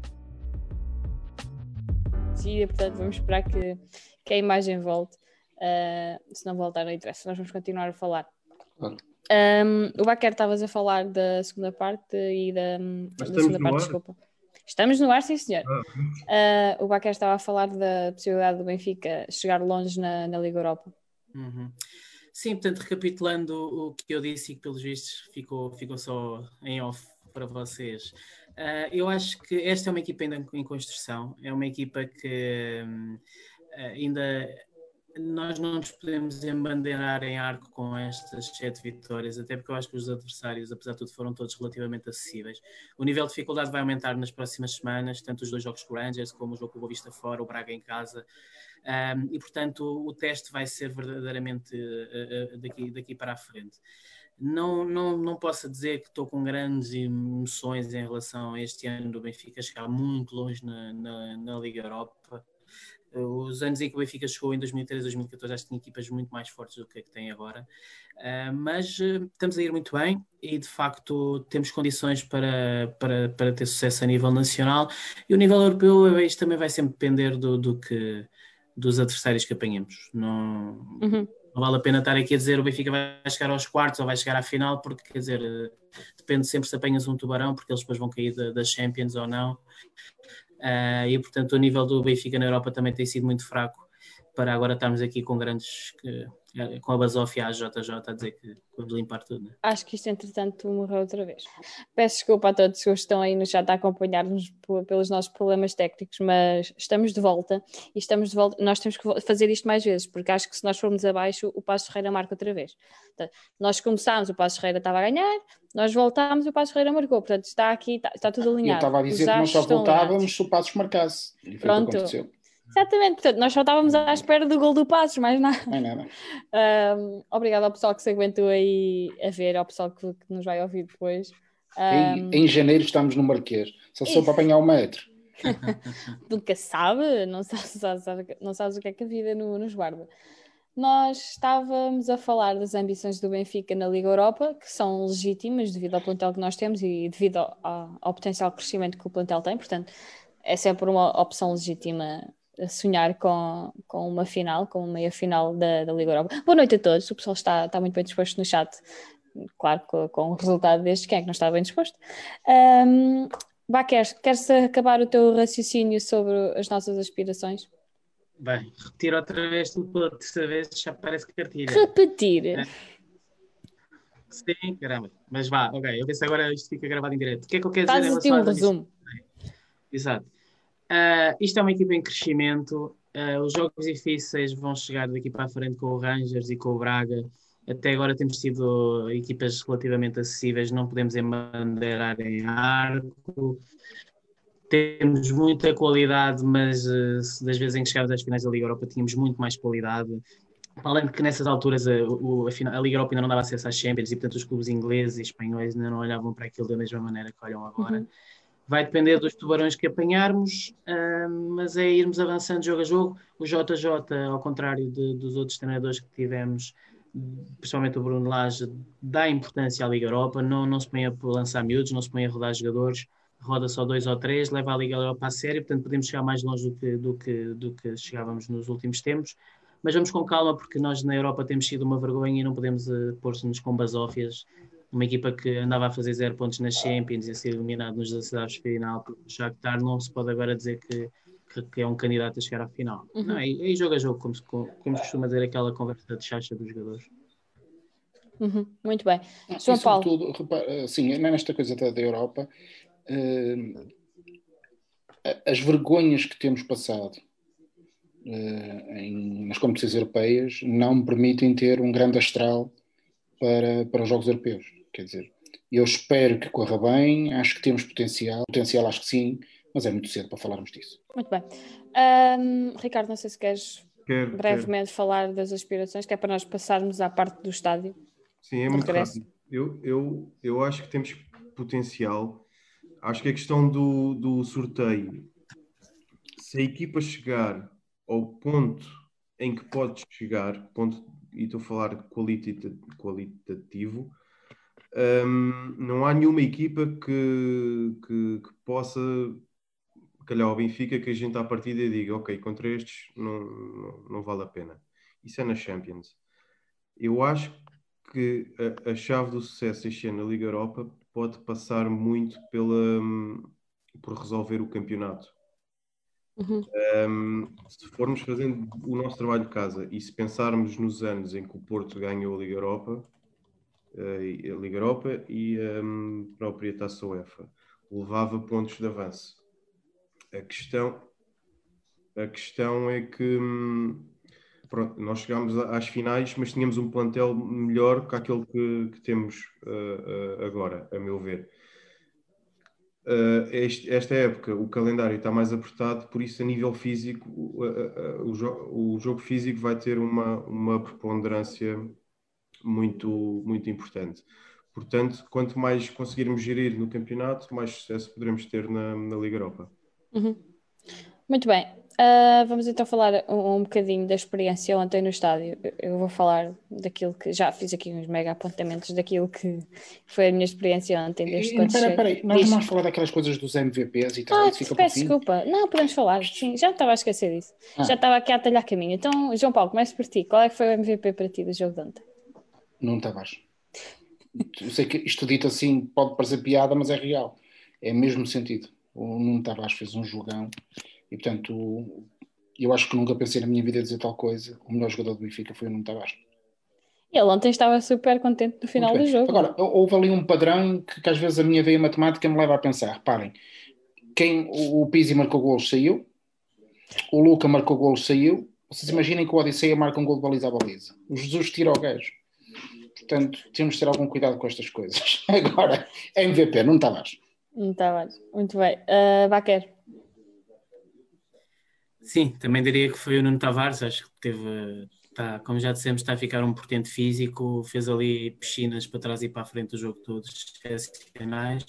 Portanto, vamos esperar que, que a imagem volte. Uh, se não voltar, não interessa. Nós vamos continuar a falar. Claro. Um, o Baquer, estavas a falar da segunda parte e da, da segunda parte, ar? desculpa. Estamos no ar, sim, senhor. Ah, Uh, o Baquer estava a falar da possibilidade do Benfica chegar longe na, na Liga Europa. Uhum. Sim, portanto, recapitulando o que eu disse e que pelos vistos ficou, ficou só em off para vocês, uh, eu acho que esta é uma equipa ainda em construção, é uma equipa que um, ainda nós não nos podemos embandeirar em arco com estas sete vitórias, até porque eu acho que os adversários, apesar de tudo, foram todos relativamente acessíveis. O nível de dificuldade vai aumentar nas próximas semanas, tanto os dois jogos com o Rangers, como o jogo com o Boa Vista fora, o Braga em casa. Um, e portanto o teste vai ser verdadeiramente uh, uh, daqui, daqui para a frente. Não, não, não posso dizer que estou com grandes emoções em relação a este ano do Benfica chegar muito longe na, na, na Liga Europa, Os anos em que o Benfica chegou em dois mil e treze, dois mil e catorze, acho que tinha equipas muito mais fortes do que a que tem agora. Uh, mas uh, estamos a ir muito bem e, de facto, temos condições para, para, para ter sucesso a nível nacional. E o nível europeu, isto também vai sempre depender do, do que, dos adversários que apanhemos. Não, Uhum. não vale a pena estar aqui a dizer o Benfica vai chegar aos quartos ou vai chegar à final, porque, quer dizer, uh, depende sempre se apanhas um tubarão, porque eles depois vão cair da, da Champions ou não. Uh, e portanto o nível do Benfica na Europa também tem sido muito fraco para agora estarmos aqui com grandes que, com a basófia à J J a dizer que vamos limpar tudo, né? Acho que isto entretanto morreu outra vez. Peço desculpa a todos que estão aí no chat a acompanhar-nos pelos nossos problemas técnicos, mas estamos de volta e estamos de volta. Nós temos que fazer isto mais vezes, porque acho que se nós formos abaixo o Passos Ferreira marca outra vez. Portanto, nós começámos, o Passos Ferreira estava a ganhar, nós voltámos e o Passos Ferreira marcou. Portanto, está aqui, está, está tudo alinhado. Eu estava a dizer que nós só voltávamos se o Passos marcasse. E foi o que aconteceu. Exatamente, portanto, nós só estávamos à espera do gol do Passos, mais nada. Mais nada. Um, obrigado ao pessoal que se aguentou aí a ver, ao pessoal que, que nos vai ouvir depois. Um... Em, em janeiro estamos no Marquês, só sou para apanhar o metro. Nunca sabe, não sabes, não sabes o que é que a vida no, nos guarda. Nós estávamos a falar das ambições do Benfica na Liga Europa, que são legítimas devido ao plantel que nós temos e devido ao, ao potencial crescimento que o plantel tem, portanto é sempre uma opção legítima sonhar com, com uma final, com uma meia final da, da Liga Europa. Boa noite a todos, o pessoal está, está muito bem disposto no chat, claro, com, com o resultado deste, quem é que não está bem disposto? Um, Bah, queres, queres acabar o teu raciocínio sobre as nossas aspirações? Bem, retiro outra vez tudo pela terceira vez, já parece que cartilha. Repetir. É. Sim, caramba, mas vá, ok, eu penso agora isto fica gravado em direto. O que é que eu quero dizer em relação relação um resumo. Exato. Uh, isto é uma equipa em crescimento. Uh, os jogos difíceis vão chegar daqui para a frente com o Rangers e com o Braga. Até agora temos tido equipas relativamente acessíveis, não podemos embandeirar em arco. Temos muita qualidade, mas uh, das vezes em que chegávamos às finais da Liga Europa tínhamos muito mais qualidade. Além de que nessas alturas a, o, a, final, a Liga Europa ainda não dava acesso às Champions e portanto os clubes ingleses e espanhóis ainda não olhavam para aquilo da mesma maneira que olham agora. Uhum. Vai depender dos tubarões que apanharmos, uh, mas é irmos avançando jogo a jogo. O J J, ao contrário de, dos outros treinadores que tivemos, principalmente o Bruno Lage, dá importância à Liga Europa, não, não se põe a lançar miúdos, não se põe a rodar jogadores, roda só dois ou três, leva a Liga Europa a sério, portanto podemos chegar mais longe do que, do que, do que chegávamos nos últimos tempos. Mas vamos com calma, porque nós na Europa temos sido uma vergonha e não podemos uh, pôr-nos com basófias. Uma equipa que andava a fazer zero pontos nas Champions e a ser eliminado nos desafios final, porque o Shakhtar não se pode agora dizer que, que, que é um candidato a chegar à final. Uhum. Não, é, é jogo a jogo, como se, como se costuma dizer aquela conversa de chacha dos jogadores. Uhum. Muito bem. Ah, João Paulo. Sobretudo, repara, assim, nesta coisa da Europa, uh, as vergonhas que temos passado uh, em, nas competições europeias não me permitem ter um grande astral para, para os Jogos Europeus. Quer dizer, eu espero que corra bem, acho que temos potencial, potencial acho que sim, mas é muito cedo para falarmos disso. Muito bem. Um, Ricardo, não sei se queres quero, brevemente quero. falar das aspirações, que é para nós passarmos à parte do estádio. Sim, é muito regresso. rápido. Eu, eu, eu acho que temos potencial. Acho que a questão do, do sorteio, se a equipa chegar ao ponto em que pode chegar, ponto, e estou a falar qualitativo, qualitativo um, não há nenhuma equipa que, que, que possa calhar ao Benfica que a gente à partida diga, ok, contra estes não, não, não vale a pena. Isso é na Champions. Eu acho que a, a chave do sucesso este ano na Liga Europa pode passar muito pela, por resolver o campeonato. Uhum. Um, se formos fazendo o nosso trabalho de casa e se pensarmos nos anos em que o Porto ganhou a Liga Europa, a Liga Europa e a um, própria Taça UEFA, levava pontos de avanço. A questão, a questão é que pronto, nós chegámos às finais, mas tínhamos um plantel melhor que aquele que, que temos uh, uh, agora, a meu ver. Uh, este, esta época o calendário está mais apertado, por isso a nível físico uh, uh, uh, o, jo o jogo físico vai ter uma, uma preponderância muito, muito importante. Portanto, quanto mais conseguirmos gerir no campeonato, mais sucesso poderemos ter na, na Liga Europa. Uhum. Muito bem. Uh, vamos então falar um, um bocadinho da experiência ontem no estádio. Eu, eu vou falar daquilo que já fiz aqui uns mega apontamentos daquilo que foi a minha experiência ontem, desde E, e, quando pera, cheguei. pera aí, nós Diz. não vamos falar daquelas coisas dos M V Ps e tal, Ah, isso te fica para o peço fim. desculpa. Não, podemos falar, sim, já me estava a esquecer disso. Ah. Já estava aqui a atalhar caminho. Então, João Paulo, começa por ti. Qual é que foi o M V P para ti do jogo de ontem? Nuno Tavares. Eu sei que isto dito assim pode parecer piada, mas é real. É mesmo sentido. O Nuno Tavares fez um jogão e, portanto, eu acho que nunca pensei na minha vida dizer tal coisa. O melhor jogador do Benfica foi o Nuno Tavares. Ele ontem estava super contente no final Muito do bem. jogo. Agora, houve ali um padrão que, que às vezes a minha veia matemática me leva a pensar. Reparem, quem, o, o Pizzi marcou golos, saiu. O Luca marcou golos, saiu. Vocês imaginem que o Odisseia marca um gol de baliza a baliza. O Jesus tira o gajo. Portanto, temos de ter algum cuidado com estas coisas. Agora, M V P, não está mais. Não estava. Muito bem. Uh, Baquer. Sim, também diria que foi o Nuno Tavares, acho que teve, tá, como já dissemos, está a ficar um portento físico, fez ali piscinas para trás e para a frente o jogo todo, excepcionais.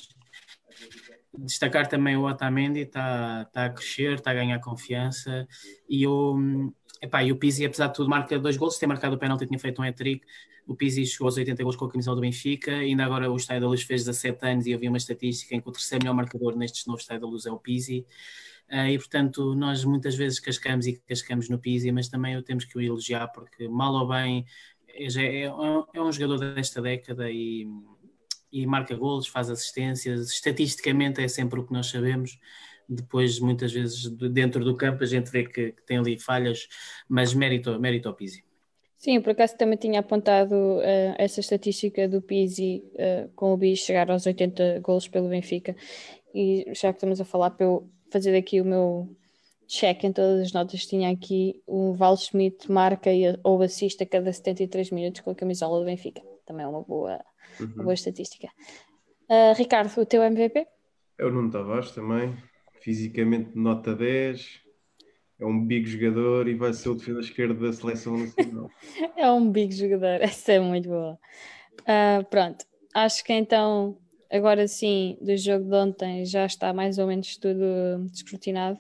Destacar também o Otamendi, está, está a crescer, está a ganhar confiança, e o, epá, e o Pizzi, apesar de tudo, marca dois gols, tem marcado o penalti, tinha feito um hat-trick. O Pizzi chegou aos oitenta gols com a camisola do Benfica, ainda agora o Estádio da Luz fez dezassete anos e eu vi uma estatística em que o terceiro melhor marcador nestes novos Estádio da Luz é o Pizzi. Uh, e portanto nós muitas vezes cascamos e cascamos no Pizzi, mas também o temos que o elogiar porque mal ou bem é, é, é um jogador desta década e, e marca golos, faz assistências, estatisticamente é sempre o que nós sabemos. Depois muitas vezes dentro do campo a gente vê que, que tem ali falhas, mas mérito, mérito ao Pizzi. Sim, por acaso também tinha apontado uh, essa estatística do Pizzi uh, com o Bis chegar aos oitenta golos pelo Benfica, e já que estamos a falar, para eu fazer aqui o meu check em todas as notas, tinha aqui o Val Schmidt marca ou assiste a cada setenta e três minutos com a camisola do Benfica. Também é uma boa, Uhum. uma boa estatística. Uh, Ricardo, o teu M V P? É o Nuno Tavares também, fisicamente nota dez, é um big jogador e vai ser o defesa esquerda da seleção nacional. É um big jogador, essa é muito boa. Uh, pronto, acho que então, agora sim, do jogo de ontem já está mais ou menos tudo descortinado.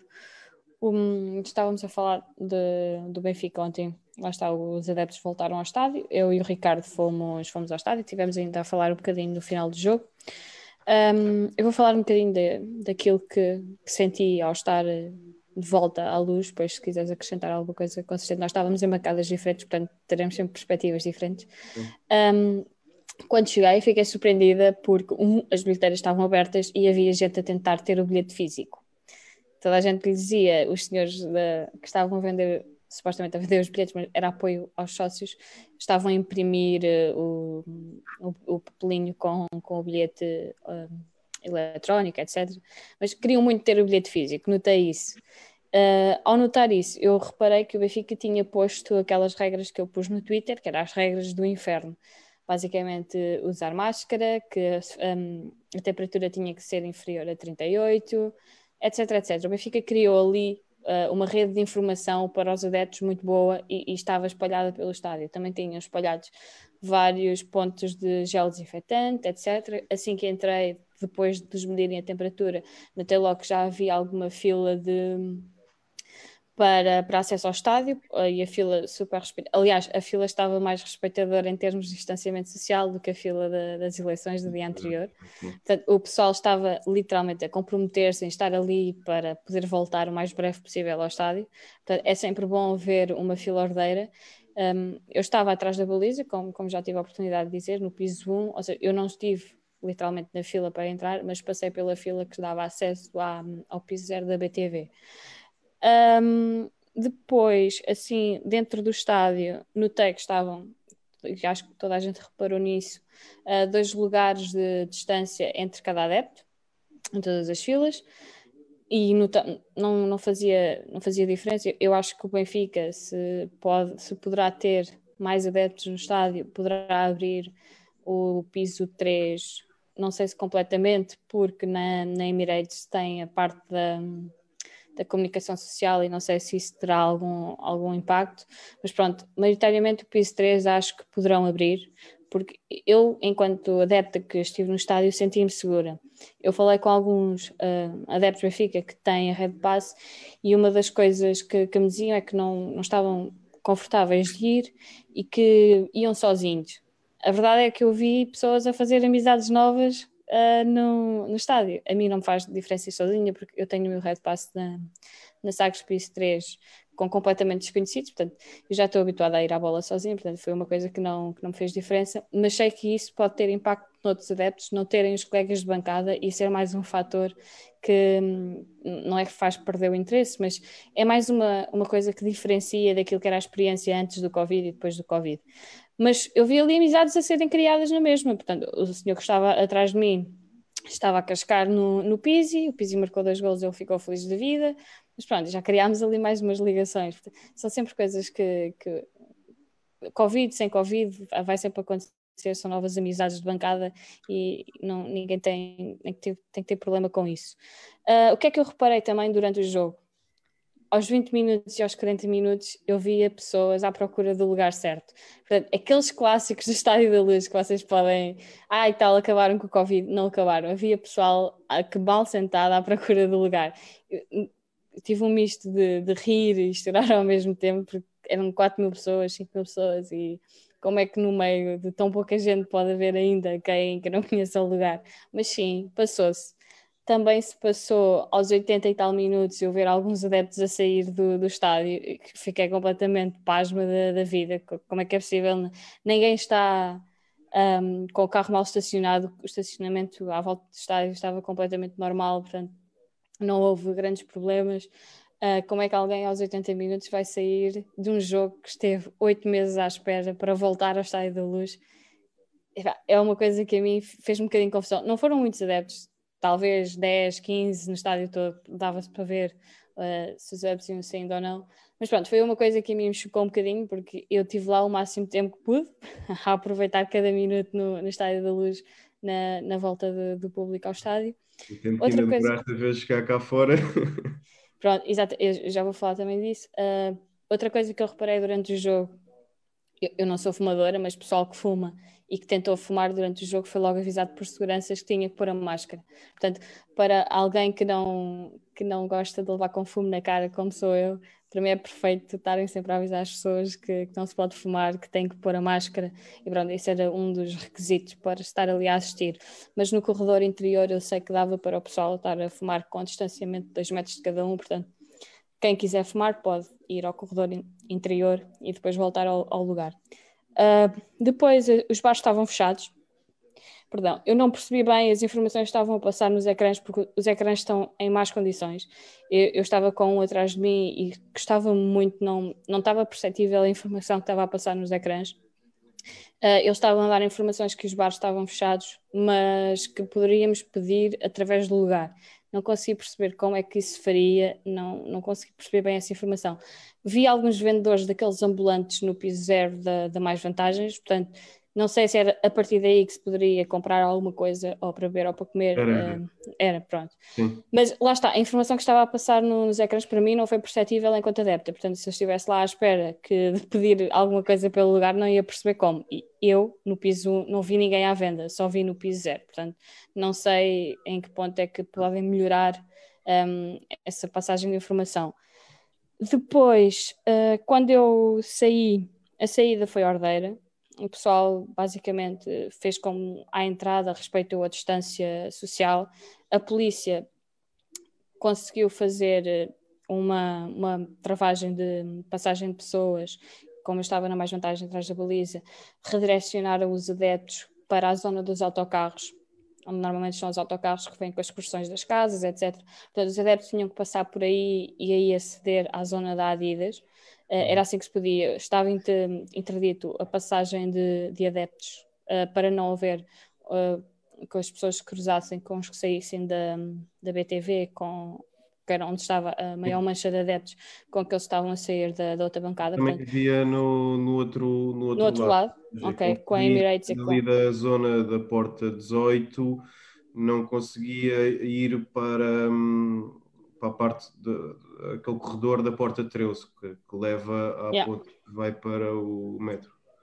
Um, estávamos a falar de, do Benfica ontem, lá está, os adeptos voltaram ao estádio, eu e o Ricardo fomos, fomos ao estádio, tivemos ainda a falar um bocadinho do final do jogo. Um, eu vou falar um bocadinho de, daquilo que, que senti ao estar de volta à Luz, depois se quiseres acrescentar alguma coisa, com certeza nós estávamos em bancadas diferentes, portanto teremos sempre perspectivas diferentes. Um, quando cheguei fiquei surpreendida porque um, as bilheteiras estavam abertas e havia gente a tentar ter o bilhete físico. Toda a gente lhe dizia, os senhores de, que estavam a vender, supostamente a vender os bilhetes, mas era apoio aos sócios, estavam a imprimir uh, o, o, o papelinho com, com o bilhete uh, eletrónico, etcétera. Mas queriam muito ter o bilhete físico, notei isso. Uh, ao notar isso, eu reparei que o Benfica tinha posto aquelas regras que eu pus no Twitter, que eram as regras do inferno. Basicamente, usar máscara, que um, a temperatura tinha que ser inferior a trinta e oito, etc, etcétera. O Benfica criou ali uh, uma rede de informação para os adeptos muito boa e, e estava espalhada pelo estádio. Também tinham espalhados vários pontos de gel desinfetante, etcétera. Assim que entrei, depois de nos medirem a temperatura, notei logo que já havia alguma fila de... Para, para acesso ao estádio, e a fila super respeitadora. Aliás, a fila estava mais respeitadora em termos de distanciamento social do que a fila de, das eleições do dia anterior. Portanto, o pessoal estava literalmente a comprometer-se em estar ali para poder voltar o mais breve possível ao estádio. Portanto, é sempre bom ver uma fila ordeira. Um, eu estava atrás da baliza, como, como já tive a oportunidade de dizer, no piso um, ou seja, eu não estive literalmente na fila para entrar, mas passei pela fila que dava acesso à, ao piso zero da B T V. Um, depois, assim, dentro do estádio, notei que estavam, e acho que toda a gente reparou nisso, uh, dois lugares de distância entre cada adepto, em todas as filas, e nota, não, não, fazia, não fazia diferença. Eu acho que o Benfica, se, pode, se poderá ter mais adeptos no estádio, poderá abrir o piso três, não sei se completamente, porque na, na Emirates tem a parte da... da comunicação social e não sei se isso terá algum, algum impacto, mas pronto, maioritariamente o piso três acho que poderão abrir, porque eu, enquanto adepta que estive no estádio, senti-me segura. Eu falei com alguns uh, adeptos do Benfica que têm a Red Pass e uma das coisas que, que me diziam é que não, não estavam confortáveis de ir e que iam sozinhos. A verdade é que eu vi pessoas a fazer amizades novas uh, no, no estádio. A mim não me faz diferença ir sozinha, porque eu tenho o meu Red Pass na, na Sagres Piso três com completamente desconhecidos, portanto, eu já estou habituada a ir à bola sozinha, portanto, foi uma coisa que não, que não me fez diferença, mas sei que isso pode ter impacto noutros adeptos, não terem os colegas de bancada e ser mais um fator que hum, não é que faz perder o interesse, mas é mais uma, uma coisa que diferencia daquilo que era a experiência antes do Covid e depois do Covid. Mas eu vi ali amizades a serem criadas na mesma, portanto, o senhor que estava atrás de mim estava a cascar no, no Pizzi, o Pizzi marcou dois golos, ele ficou feliz da vida, mas pronto, já criámos ali mais umas ligações. Portanto, são sempre coisas que, que Covid, sem Covid, vai sempre acontecer, são novas amizades de bancada e não, ninguém tem, tem, que ter, tem que ter problema com isso. Uh, o que é que eu reparei também durante o jogo? Aos vinte minutos e aos quarenta minutos eu via pessoas à procura do lugar certo. Portanto, aqueles clássicos do Estádio da Luz que vocês podem... Ah, e tal, acabaram com o Covid. Não acabaram. Havia pessoal que mal sentado à procura do lugar. Eu, eu tive um misto de, de rir e chorar ao mesmo tempo, porque eram quatro mil pessoas, cinco mil pessoas e como é que no meio de tão pouca gente pode haver ainda quem que não conheça o lugar. Mas sim, passou-se. Também se passou aos oitenta e tal minutos eu ver alguns adeptos a sair do, do estádio, que fiquei completamente pasma da, da vida. Como é que é possível? Ninguém está um, com o carro mal estacionado, o estacionamento à volta do estádio estava completamente normal, portanto não houve grandes problemas. Uh, como é que alguém aos oitenta minutos vai sair de um jogo que esteve oito meses à espera para voltar ao Estádio da Luz? É uma coisa que a mim fez um bocadinho de confusão. Não foram muitos adeptos, talvez dez, quinze no estádio todo, dava-se para ver uh, se os adeptos iam saindo ou não. Mas pronto, foi uma coisa que a mim me chocou um bocadinho, porque eu estive lá o máximo tempo que pude, a aproveitar cada minuto no, no Estádio da Luz, na, na volta de, do público ao estádio. O tempo que Outra ainda coisa... demoraste a ver chegar cá fora. Pronto, exato, eu já vou falar também disso. Uh, outra coisa que eu reparei durante o jogo, eu, eu não sou fumadora, mas pessoal que fuma e que tentou fumar durante o jogo foi logo avisado por seguranças que tinha que pôr a máscara. Portanto, para alguém que não, que não gosta de levar com fumo na cara, como sou eu, para mim é perfeito estarem sempre a avisar as pessoas que, que não se pode fumar, que têm que pôr a máscara. E pronto, isso era um dos requisitos para estar ali a assistir. Mas no corredor interior eu sei que dava para o pessoal estar a fumar com distanciamento de dois metros de cada um, portanto, quem quiser fumar pode ir ao corredor interior e depois voltar ao, ao lugar. Uh, depois os bares estavam fechados. Perdão, eu não percebi bem as informações que estavam a passar nos ecrãs, porque os ecrãs estão em más condições. Eu, eu estava com um atrás de mim e gostava muito, não, não estava perceptível a informação que estava a passar nos ecrãs. Uh, eles estavam a dar informações que os bares estavam fechados, mas que poderíamos pedir através do lugar. Não consegui perceber como é que isso se faria, não, não consegui perceber bem essa informação. Vi alguns vendedores daqueles ambulantes no piso zero da, da Mais Vantagens, portanto, não sei se era a partir daí que se poderia comprar alguma coisa, ou para beber ou para comer. Era, era. Uh, era pronto. Sim. Mas lá está, a informação que estava a passar nos ecrãs para mim não foi perceptível enquanto adepta, portanto, se eu estivesse lá à espera que de pedir alguma coisa pelo lugar, não ia perceber como. E eu, no piso um, não vi ninguém à venda, só vi no piso zero, portanto, não sei em que ponto é que podem melhorar um, essa passagem de informação. Depois, uh, quando eu saí, a saída foi ordeira. O pessoal basicamente fez como à entrada, respeitou a distância social. A polícia conseguiu fazer uma, uma travagem de passagem de pessoas, como eu estava na Mais Vantagem atrás da baliza, redirecionaram os adeptos para a zona dos autocarros, onde normalmente são os autocarros que vêm com as excursões das casas, etcétera. Portanto, os adeptos tinham que passar por aí e aí aceder à zona da Adidas. Era assim que se podia. Estava interdito a passagem de, de adeptos uh, para não haver uh, que as pessoas cruzassem com os que saíssem da, da B T V, com, que era onde estava a maior mancha de adeptos, com que eles estavam a sair da, da outra bancada. Também Portanto, havia no, no, outro, no outro no outro lado. lado, ok, com a Emirates e com... Ali da zona da porta dezoito, não conseguia ir para, hum, para a parte, de, aquele corredor da porta treze, que, que leva à Yeah. ponte que vai para o metro.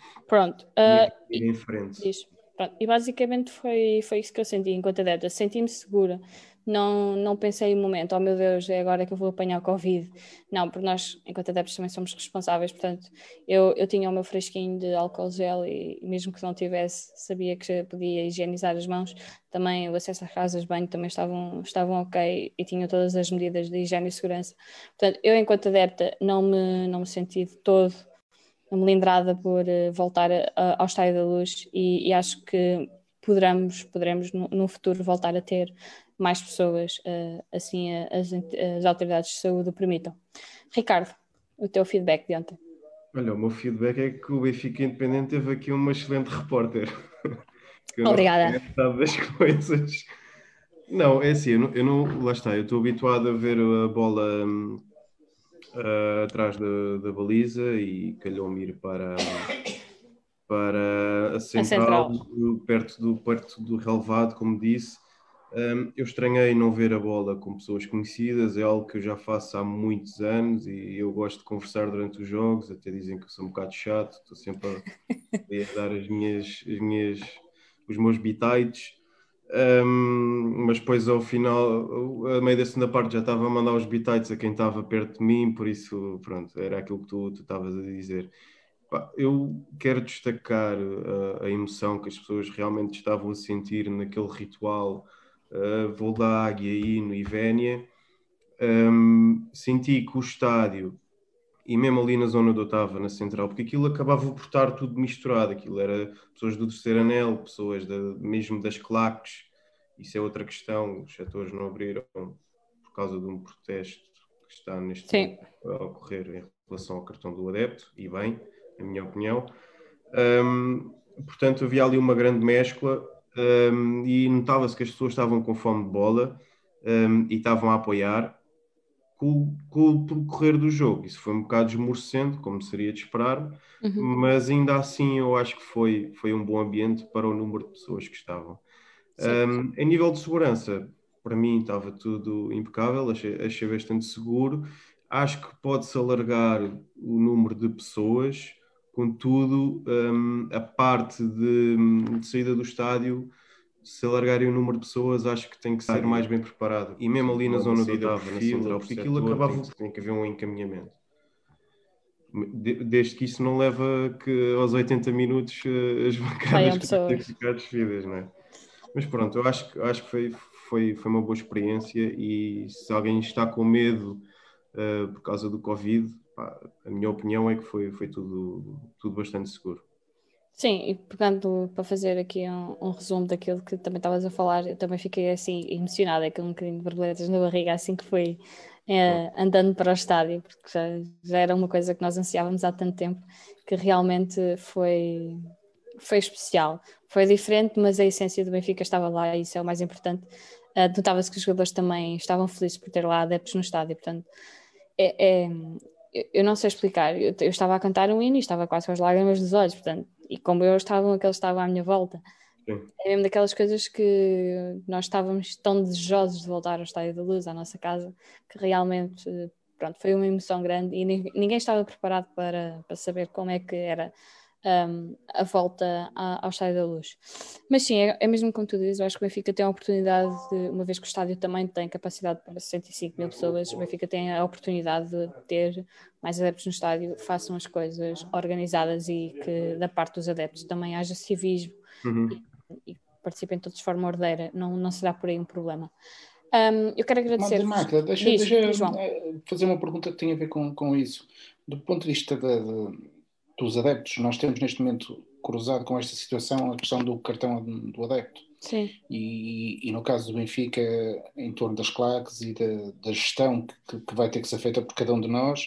Pronto. Tinha Uh, que ir em frente. diz. Pronto. E basicamente foi, foi isso que eu senti enquanto adepta. Senti-me segura. Não, não pensei um momento, oh meu Deus, é agora que eu vou apanhar o Covid. Não, porque nós, enquanto adeptos, também somos responsáveis. Portanto, eu, eu tinha o meu fresquinho de álcool gel e mesmo que não tivesse, sabia que podia higienizar as mãos. Também o acesso às casas de banho também estavam, estavam ok e tinham todas as medidas de higiene e segurança. Portanto, eu, enquanto adepta, não me, não me senti de todo melindrada por uh, voltar a, a, ao Estádio da Luz e, e acho que poderemos, poderemos no, no futuro voltar a ter mais pessoas, uh, assim uh, as, as autoridades de saúde o permitam. Ricardo, o teu feedback de ontem. Olha, o meu feedback é que o Benfica Independente teve aqui uma excelente repórter. Que eu Obrigada. não metade das coisas. Não, é assim, eu não, eu não- lá está, eu estou habituado a ver a bola hum, ah, atrás da, da baliza e calhou-me ir para, para a central, central. perto do, perto do relevado, como disse. Hum, eu estranhei não ver a bola com pessoas conhecidas, é algo que eu já faço há muitos anos e eu gosto de conversar durante os jogos, até dizem que eu sou um bocado chato, estou sempre a, a dar as minhas, as minhas, os meus bitites. Um, mas depois ao final, a meio da segunda parte, já estava a mandar os bitites a quem estava perto de mim, por isso, pronto, era aquilo que tu tu estavas a dizer. Pá, eu quero destacar uh, a emoção que as pessoas realmente estavam a sentir naquele ritual, uh, voo da Águia, hino e vénia. Um, senti que o estádio, e mesmo ali na zona onde eu estava, na central, porque aquilo acabava por estar tudo misturado, aquilo era pessoas do terceiro anel, pessoas da, mesmo das claques, isso é outra questão, os setores não abriram por causa de um protesto que está neste Sim. momento a ocorrer em relação ao cartão do adepto, e bem, na minha opinião. Um, portanto, havia ali uma grande mescla um, e notava-se que as pessoas estavam com fome de bola um, e estavam a apoiar com, com o percorrer do jogo. Isso foi um bocado esmorecendo, como seria de esperar, Uhum. mas ainda assim eu acho que foi, foi um bom ambiente para o número de pessoas que estavam. Um, em nível de segurança, para mim estava tudo impecável, achei, achei bastante seguro. Acho que pode-se alargar o número de pessoas, contudo, um, a parte de, de saída do estádio, se alargarem o número de pessoas, acho que tem que ser mais bem preparado. E mesmo ali na zona onde eu estava, na central, porque aquilo acabava, tem que haver um encaminhamento. Desde que isso não leva que aos oitenta minutos uh, as bancadas que têm que ficar descidas, não é? Mas pronto, eu acho, acho que foi, foi, foi uma boa experiência e se alguém está com medo uh, por causa do Covid, pá, a minha opinião é que foi, foi tudo, tudo bastante seguro. Sim, e pegando para fazer aqui um, um resumo daquilo que também estavas a falar, eu também fiquei assim emocionada, com um bocadinho de borboletas na barriga assim que fui é, andando para o estádio, porque já, já era uma coisa que nós ansiávamos há tanto tempo, que realmente foi, foi especial. Foi diferente, mas a essência do Benfica estava lá e isso é o mais importante. Uh, notava-se que os jogadores também estavam felizes por ter lá adeptos no estádio, portanto, é, é, eu não sei explicar. Eu, eu estava a cantar um hino e estava quase com as lágrimas dos olhos, portanto, e como eu estava, aqueles estavam à minha volta. Sim. É mesmo daquelas coisas que nós estávamos tão desejosos de voltar ao Estádio da Luz, à nossa casa, que realmente, pronto, foi uma emoção grande e ninguém estava preparado para, para saber como é que era um, a volta ao Estádio da Luz. Mas sim, é, é mesmo como tu dizes, eu acho que o Benfica tem a oportunidade, de, uma vez que o estádio também tem capacidade para sessenta e cinco mil pessoas, o Benfica tem a oportunidade de ter mais adeptos no estádio, façam as coisas organizadas e que da parte dos adeptos também haja civismo. Uhum. E, e participem todos de forma ordeira, não, não será por aí um problema. Um, eu quero agradecer. Magda, deixa, diz, deixa diz, fazer uma pergunta que tem a ver com, com isso. Do ponto de vista de, de, dos adeptos, nós temos neste momento cruzado com esta situação a questão do cartão do adepto. Sim. E, e no caso do Benfica, em torno das claques e da, da gestão que, que vai ter que ser feita por cada um de nós,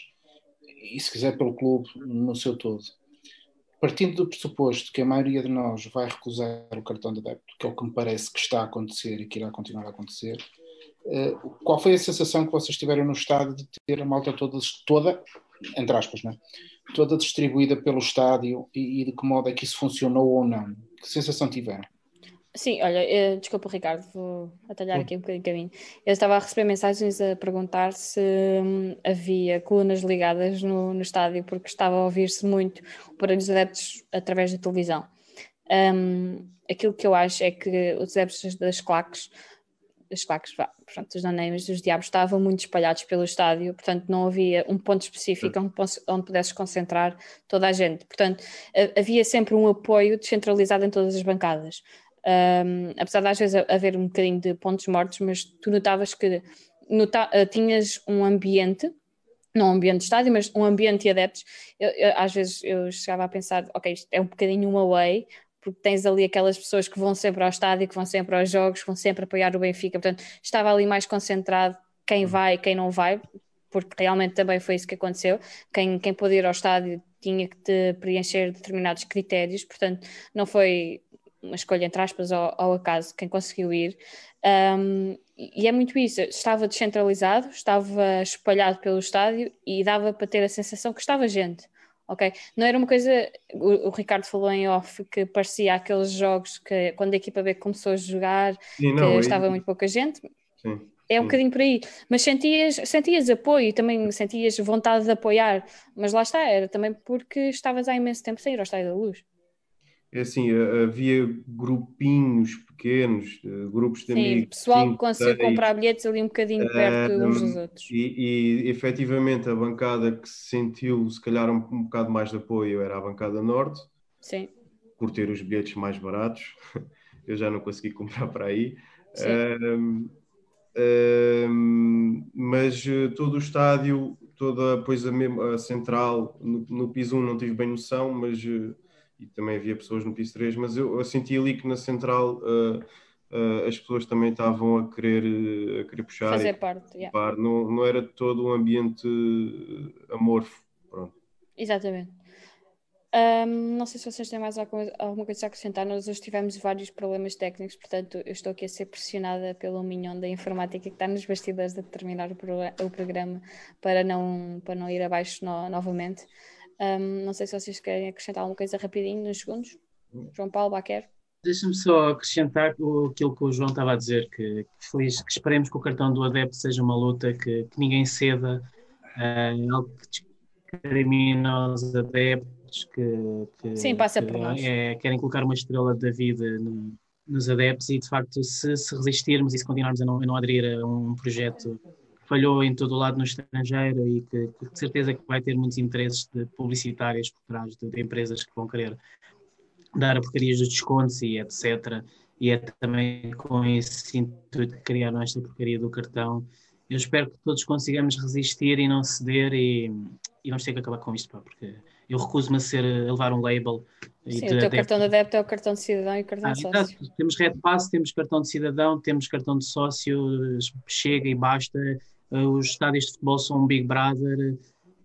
e se quiser pelo clube no seu todo. Partindo do pressuposto que a maioria de nós vai recusar o cartão de adepto, que é o que me parece que está a acontecer e que irá continuar a acontecer, uh, qual foi a sensação que vocês tiveram no estádio de ter a malta toda, toda entre aspas, né? toda distribuída pelo estádio e, e de que modo é que isso funcionou ou não? Que sensação tiveram? Sim, olha, eh, desculpa, Ricardo, vou atalhar aqui um bocadinho de caminho. Eu estava a receber mensagens a perguntar se hum, havia colunas ligadas no, no estádio, porque estava a ouvir-se muito para os adeptos através da televisão. Um, aquilo que eu acho é que os adeptos das claques, das claques, vá, portanto, os names dos diabos estavam muito espalhados pelo estádio, portanto não havia um ponto específico onde, onde pudesses concentrar toda a gente. Portanto, havia sempre um apoio descentralizado em todas as bancadas. Um, apesar de às vezes haver um bocadinho de pontos mortos, mas tu notavas que nota, tinhas um ambiente, não um ambiente de estádio, mas um ambiente de adeptos. Eu, eu, às vezes eu chegava a pensar, ok, isto é um bocadinho um away, porque tens ali aquelas pessoas que vão sempre ao estádio, que vão sempre aos jogos, que vão sempre apoiar o Benfica, portanto estava ali mais concentrado quem vai e quem não vai, porque realmente também foi isso que aconteceu. Quem, quem pôde ir ao estádio tinha que te preencher determinados critérios, portanto não foi uma escolha entre aspas ao, ao acaso quem conseguiu ir, um, e é muito isso, estava descentralizado, estava espalhado pelo estádio e dava para ter a sensação que estava gente, ok? Não era uma coisa, o, o Ricardo falou em off que parecia aqueles jogos que quando a equipa B começou a jogar, sim, não, que estava muito pouca gente. Sim, é um sim. bocadinho por aí, mas sentias, sentias apoio, também sentias vontade de apoiar, mas lá está, era também porque estavas há imenso tempo sem ir ao Estádio da Luz. É assim, havia grupinhos pequenos, grupos de Sim, amigos, pessoal que cinco, conseguiu seis, comprar bilhetes ali um bocadinho perto um, uns dos outros. E, e efetivamente a bancada que se sentiu se calhar um, um bocado mais de apoio era a bancada norte. Sim. Por ter os bilhetes mais baratos. Eu já não consegui comprar para aí. Um, um, mas todo o estádio, toda pois a, mesma, a central, no, no piso um não tive bem noção, mas e também havia pessoas no piso três, mas eu, eu senti ali que na central uh, uh, as pessoas também estavam a querer, a querer puxar fazer e parte, yeah. não, não era todo um ambiente amorfo. Pronto. Exatamente. Um, não sei se vocês têm mais alguma coisa a acrescentar. Nós hoje tivemos vários problemas técnicos, portanto eu estou aqui a ser pressionada pelo mignon da informática que está nos bastidores a terminar o, pro, o programa para não, para não ir abaixo no, novamente. Um, não sei se vocês querem acrescentar alguma coisa rapidinho, nos segundos. João Paulo, Baquer. Deixa-me só acrescentar aquilo que o João estava a dizer, que, que, foi, que esperemos que o cartão do adepto seja uma luta, que, que ninguém ceda, uh, algo que discrimina os adeptos, que, que, Sim, passa que por nós. É, querem colocar uma estrela da vida no, nos adeptos e, de facto, se, se resistirmos e se continuarmos a não, a não aderir a um projeto que falhou em todo o lado no estrangeiro e que, que de certeza que vai ter muitos interesses de publicitários por trás de, de empresas que vão querer dar a porcarias dos descontos e etcétera. E é também com esse intuito que criaram esta porcaria do cartão. Eu espero que todos consigamos resistir e não ceder e, e vamos ter que acabar com isto, pá, porque eu recuso-me a, ser, a levar um label. Sim, de o teu adepto. cartão de adepto é o cartão de cidadão e o cartão Ah, de sócio. exato. Temos Red Pass, temos cartão de cidadão, temos cartão de sócio, chega e basta. Os estádios de futebol são um Big Brother.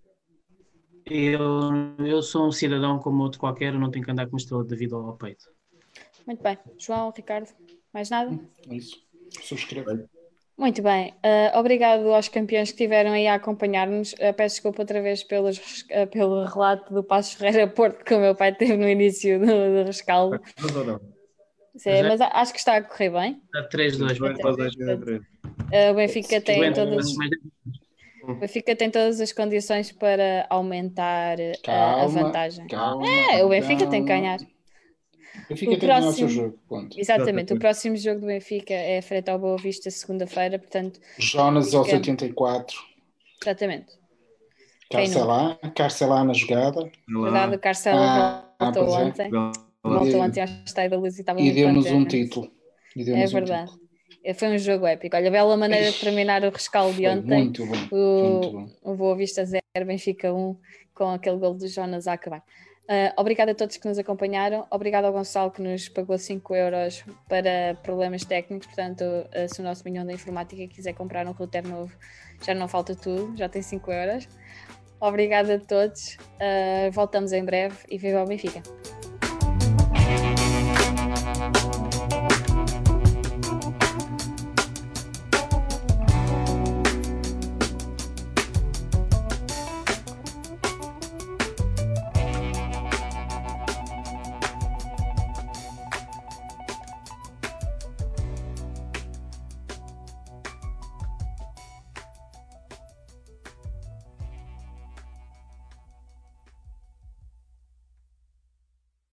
Eu, eu sou um cidadão como outro qualquer, eu não tenho que andar com uma estrela de vida ao peito. Muito bem. João, Ricardo, mais nada? É isso. Subscrevo. Muito bem. Uh, obrigado aos campeões que estiveram aí a acompanhar-nos. Uh, peço desculpa outra vez pelos, uh, pelo relato do Passos Ferreira Porto que o meu pai teve no início do, do rescaldo. Mas ou não? Sim, mas acho que está a correr bem. Está três dois. O Benfica tem todas... O Benfica tem todas as condições para aumentar calma, a vantagem. Calma, é, o Benfica calma. tem que ganhar. O Benfica o tem próximo... que ganhar o seu jogo. Ponto. Exatamente, o próximo jogo do Benfica é frente ao Boa Vista segunda-feira, portanto... Jonas fica... aos oitenta e quatro. Exatamente. Carcelá, Carcelá na jogada. Verdade, o Carcela ah, voltou é. ontem. Voltou ontem ao Estádio da Luz e estava e muito deu-nos contente. um título. E deu é verdade. Um título. Foi um jogo épico. Olha, bela maneira de terminar o rescaldo de ontem. Muito bom. O, muito bom. o Boa Vista zero, Benfica um, com aquele gol de Jonas a acabar. Uh, obrigada a todos que nos acompanharam. Obrigado ao Gonçalo que nos pagou cinco euros para problemas técnicos. Portanto, uh, se o nosso mignon da informática quiser comprar um router novo, já não falta tudo, já tem cinco euros. Obrigada a todos. Uh, voltamos em breve e viva o Benfica.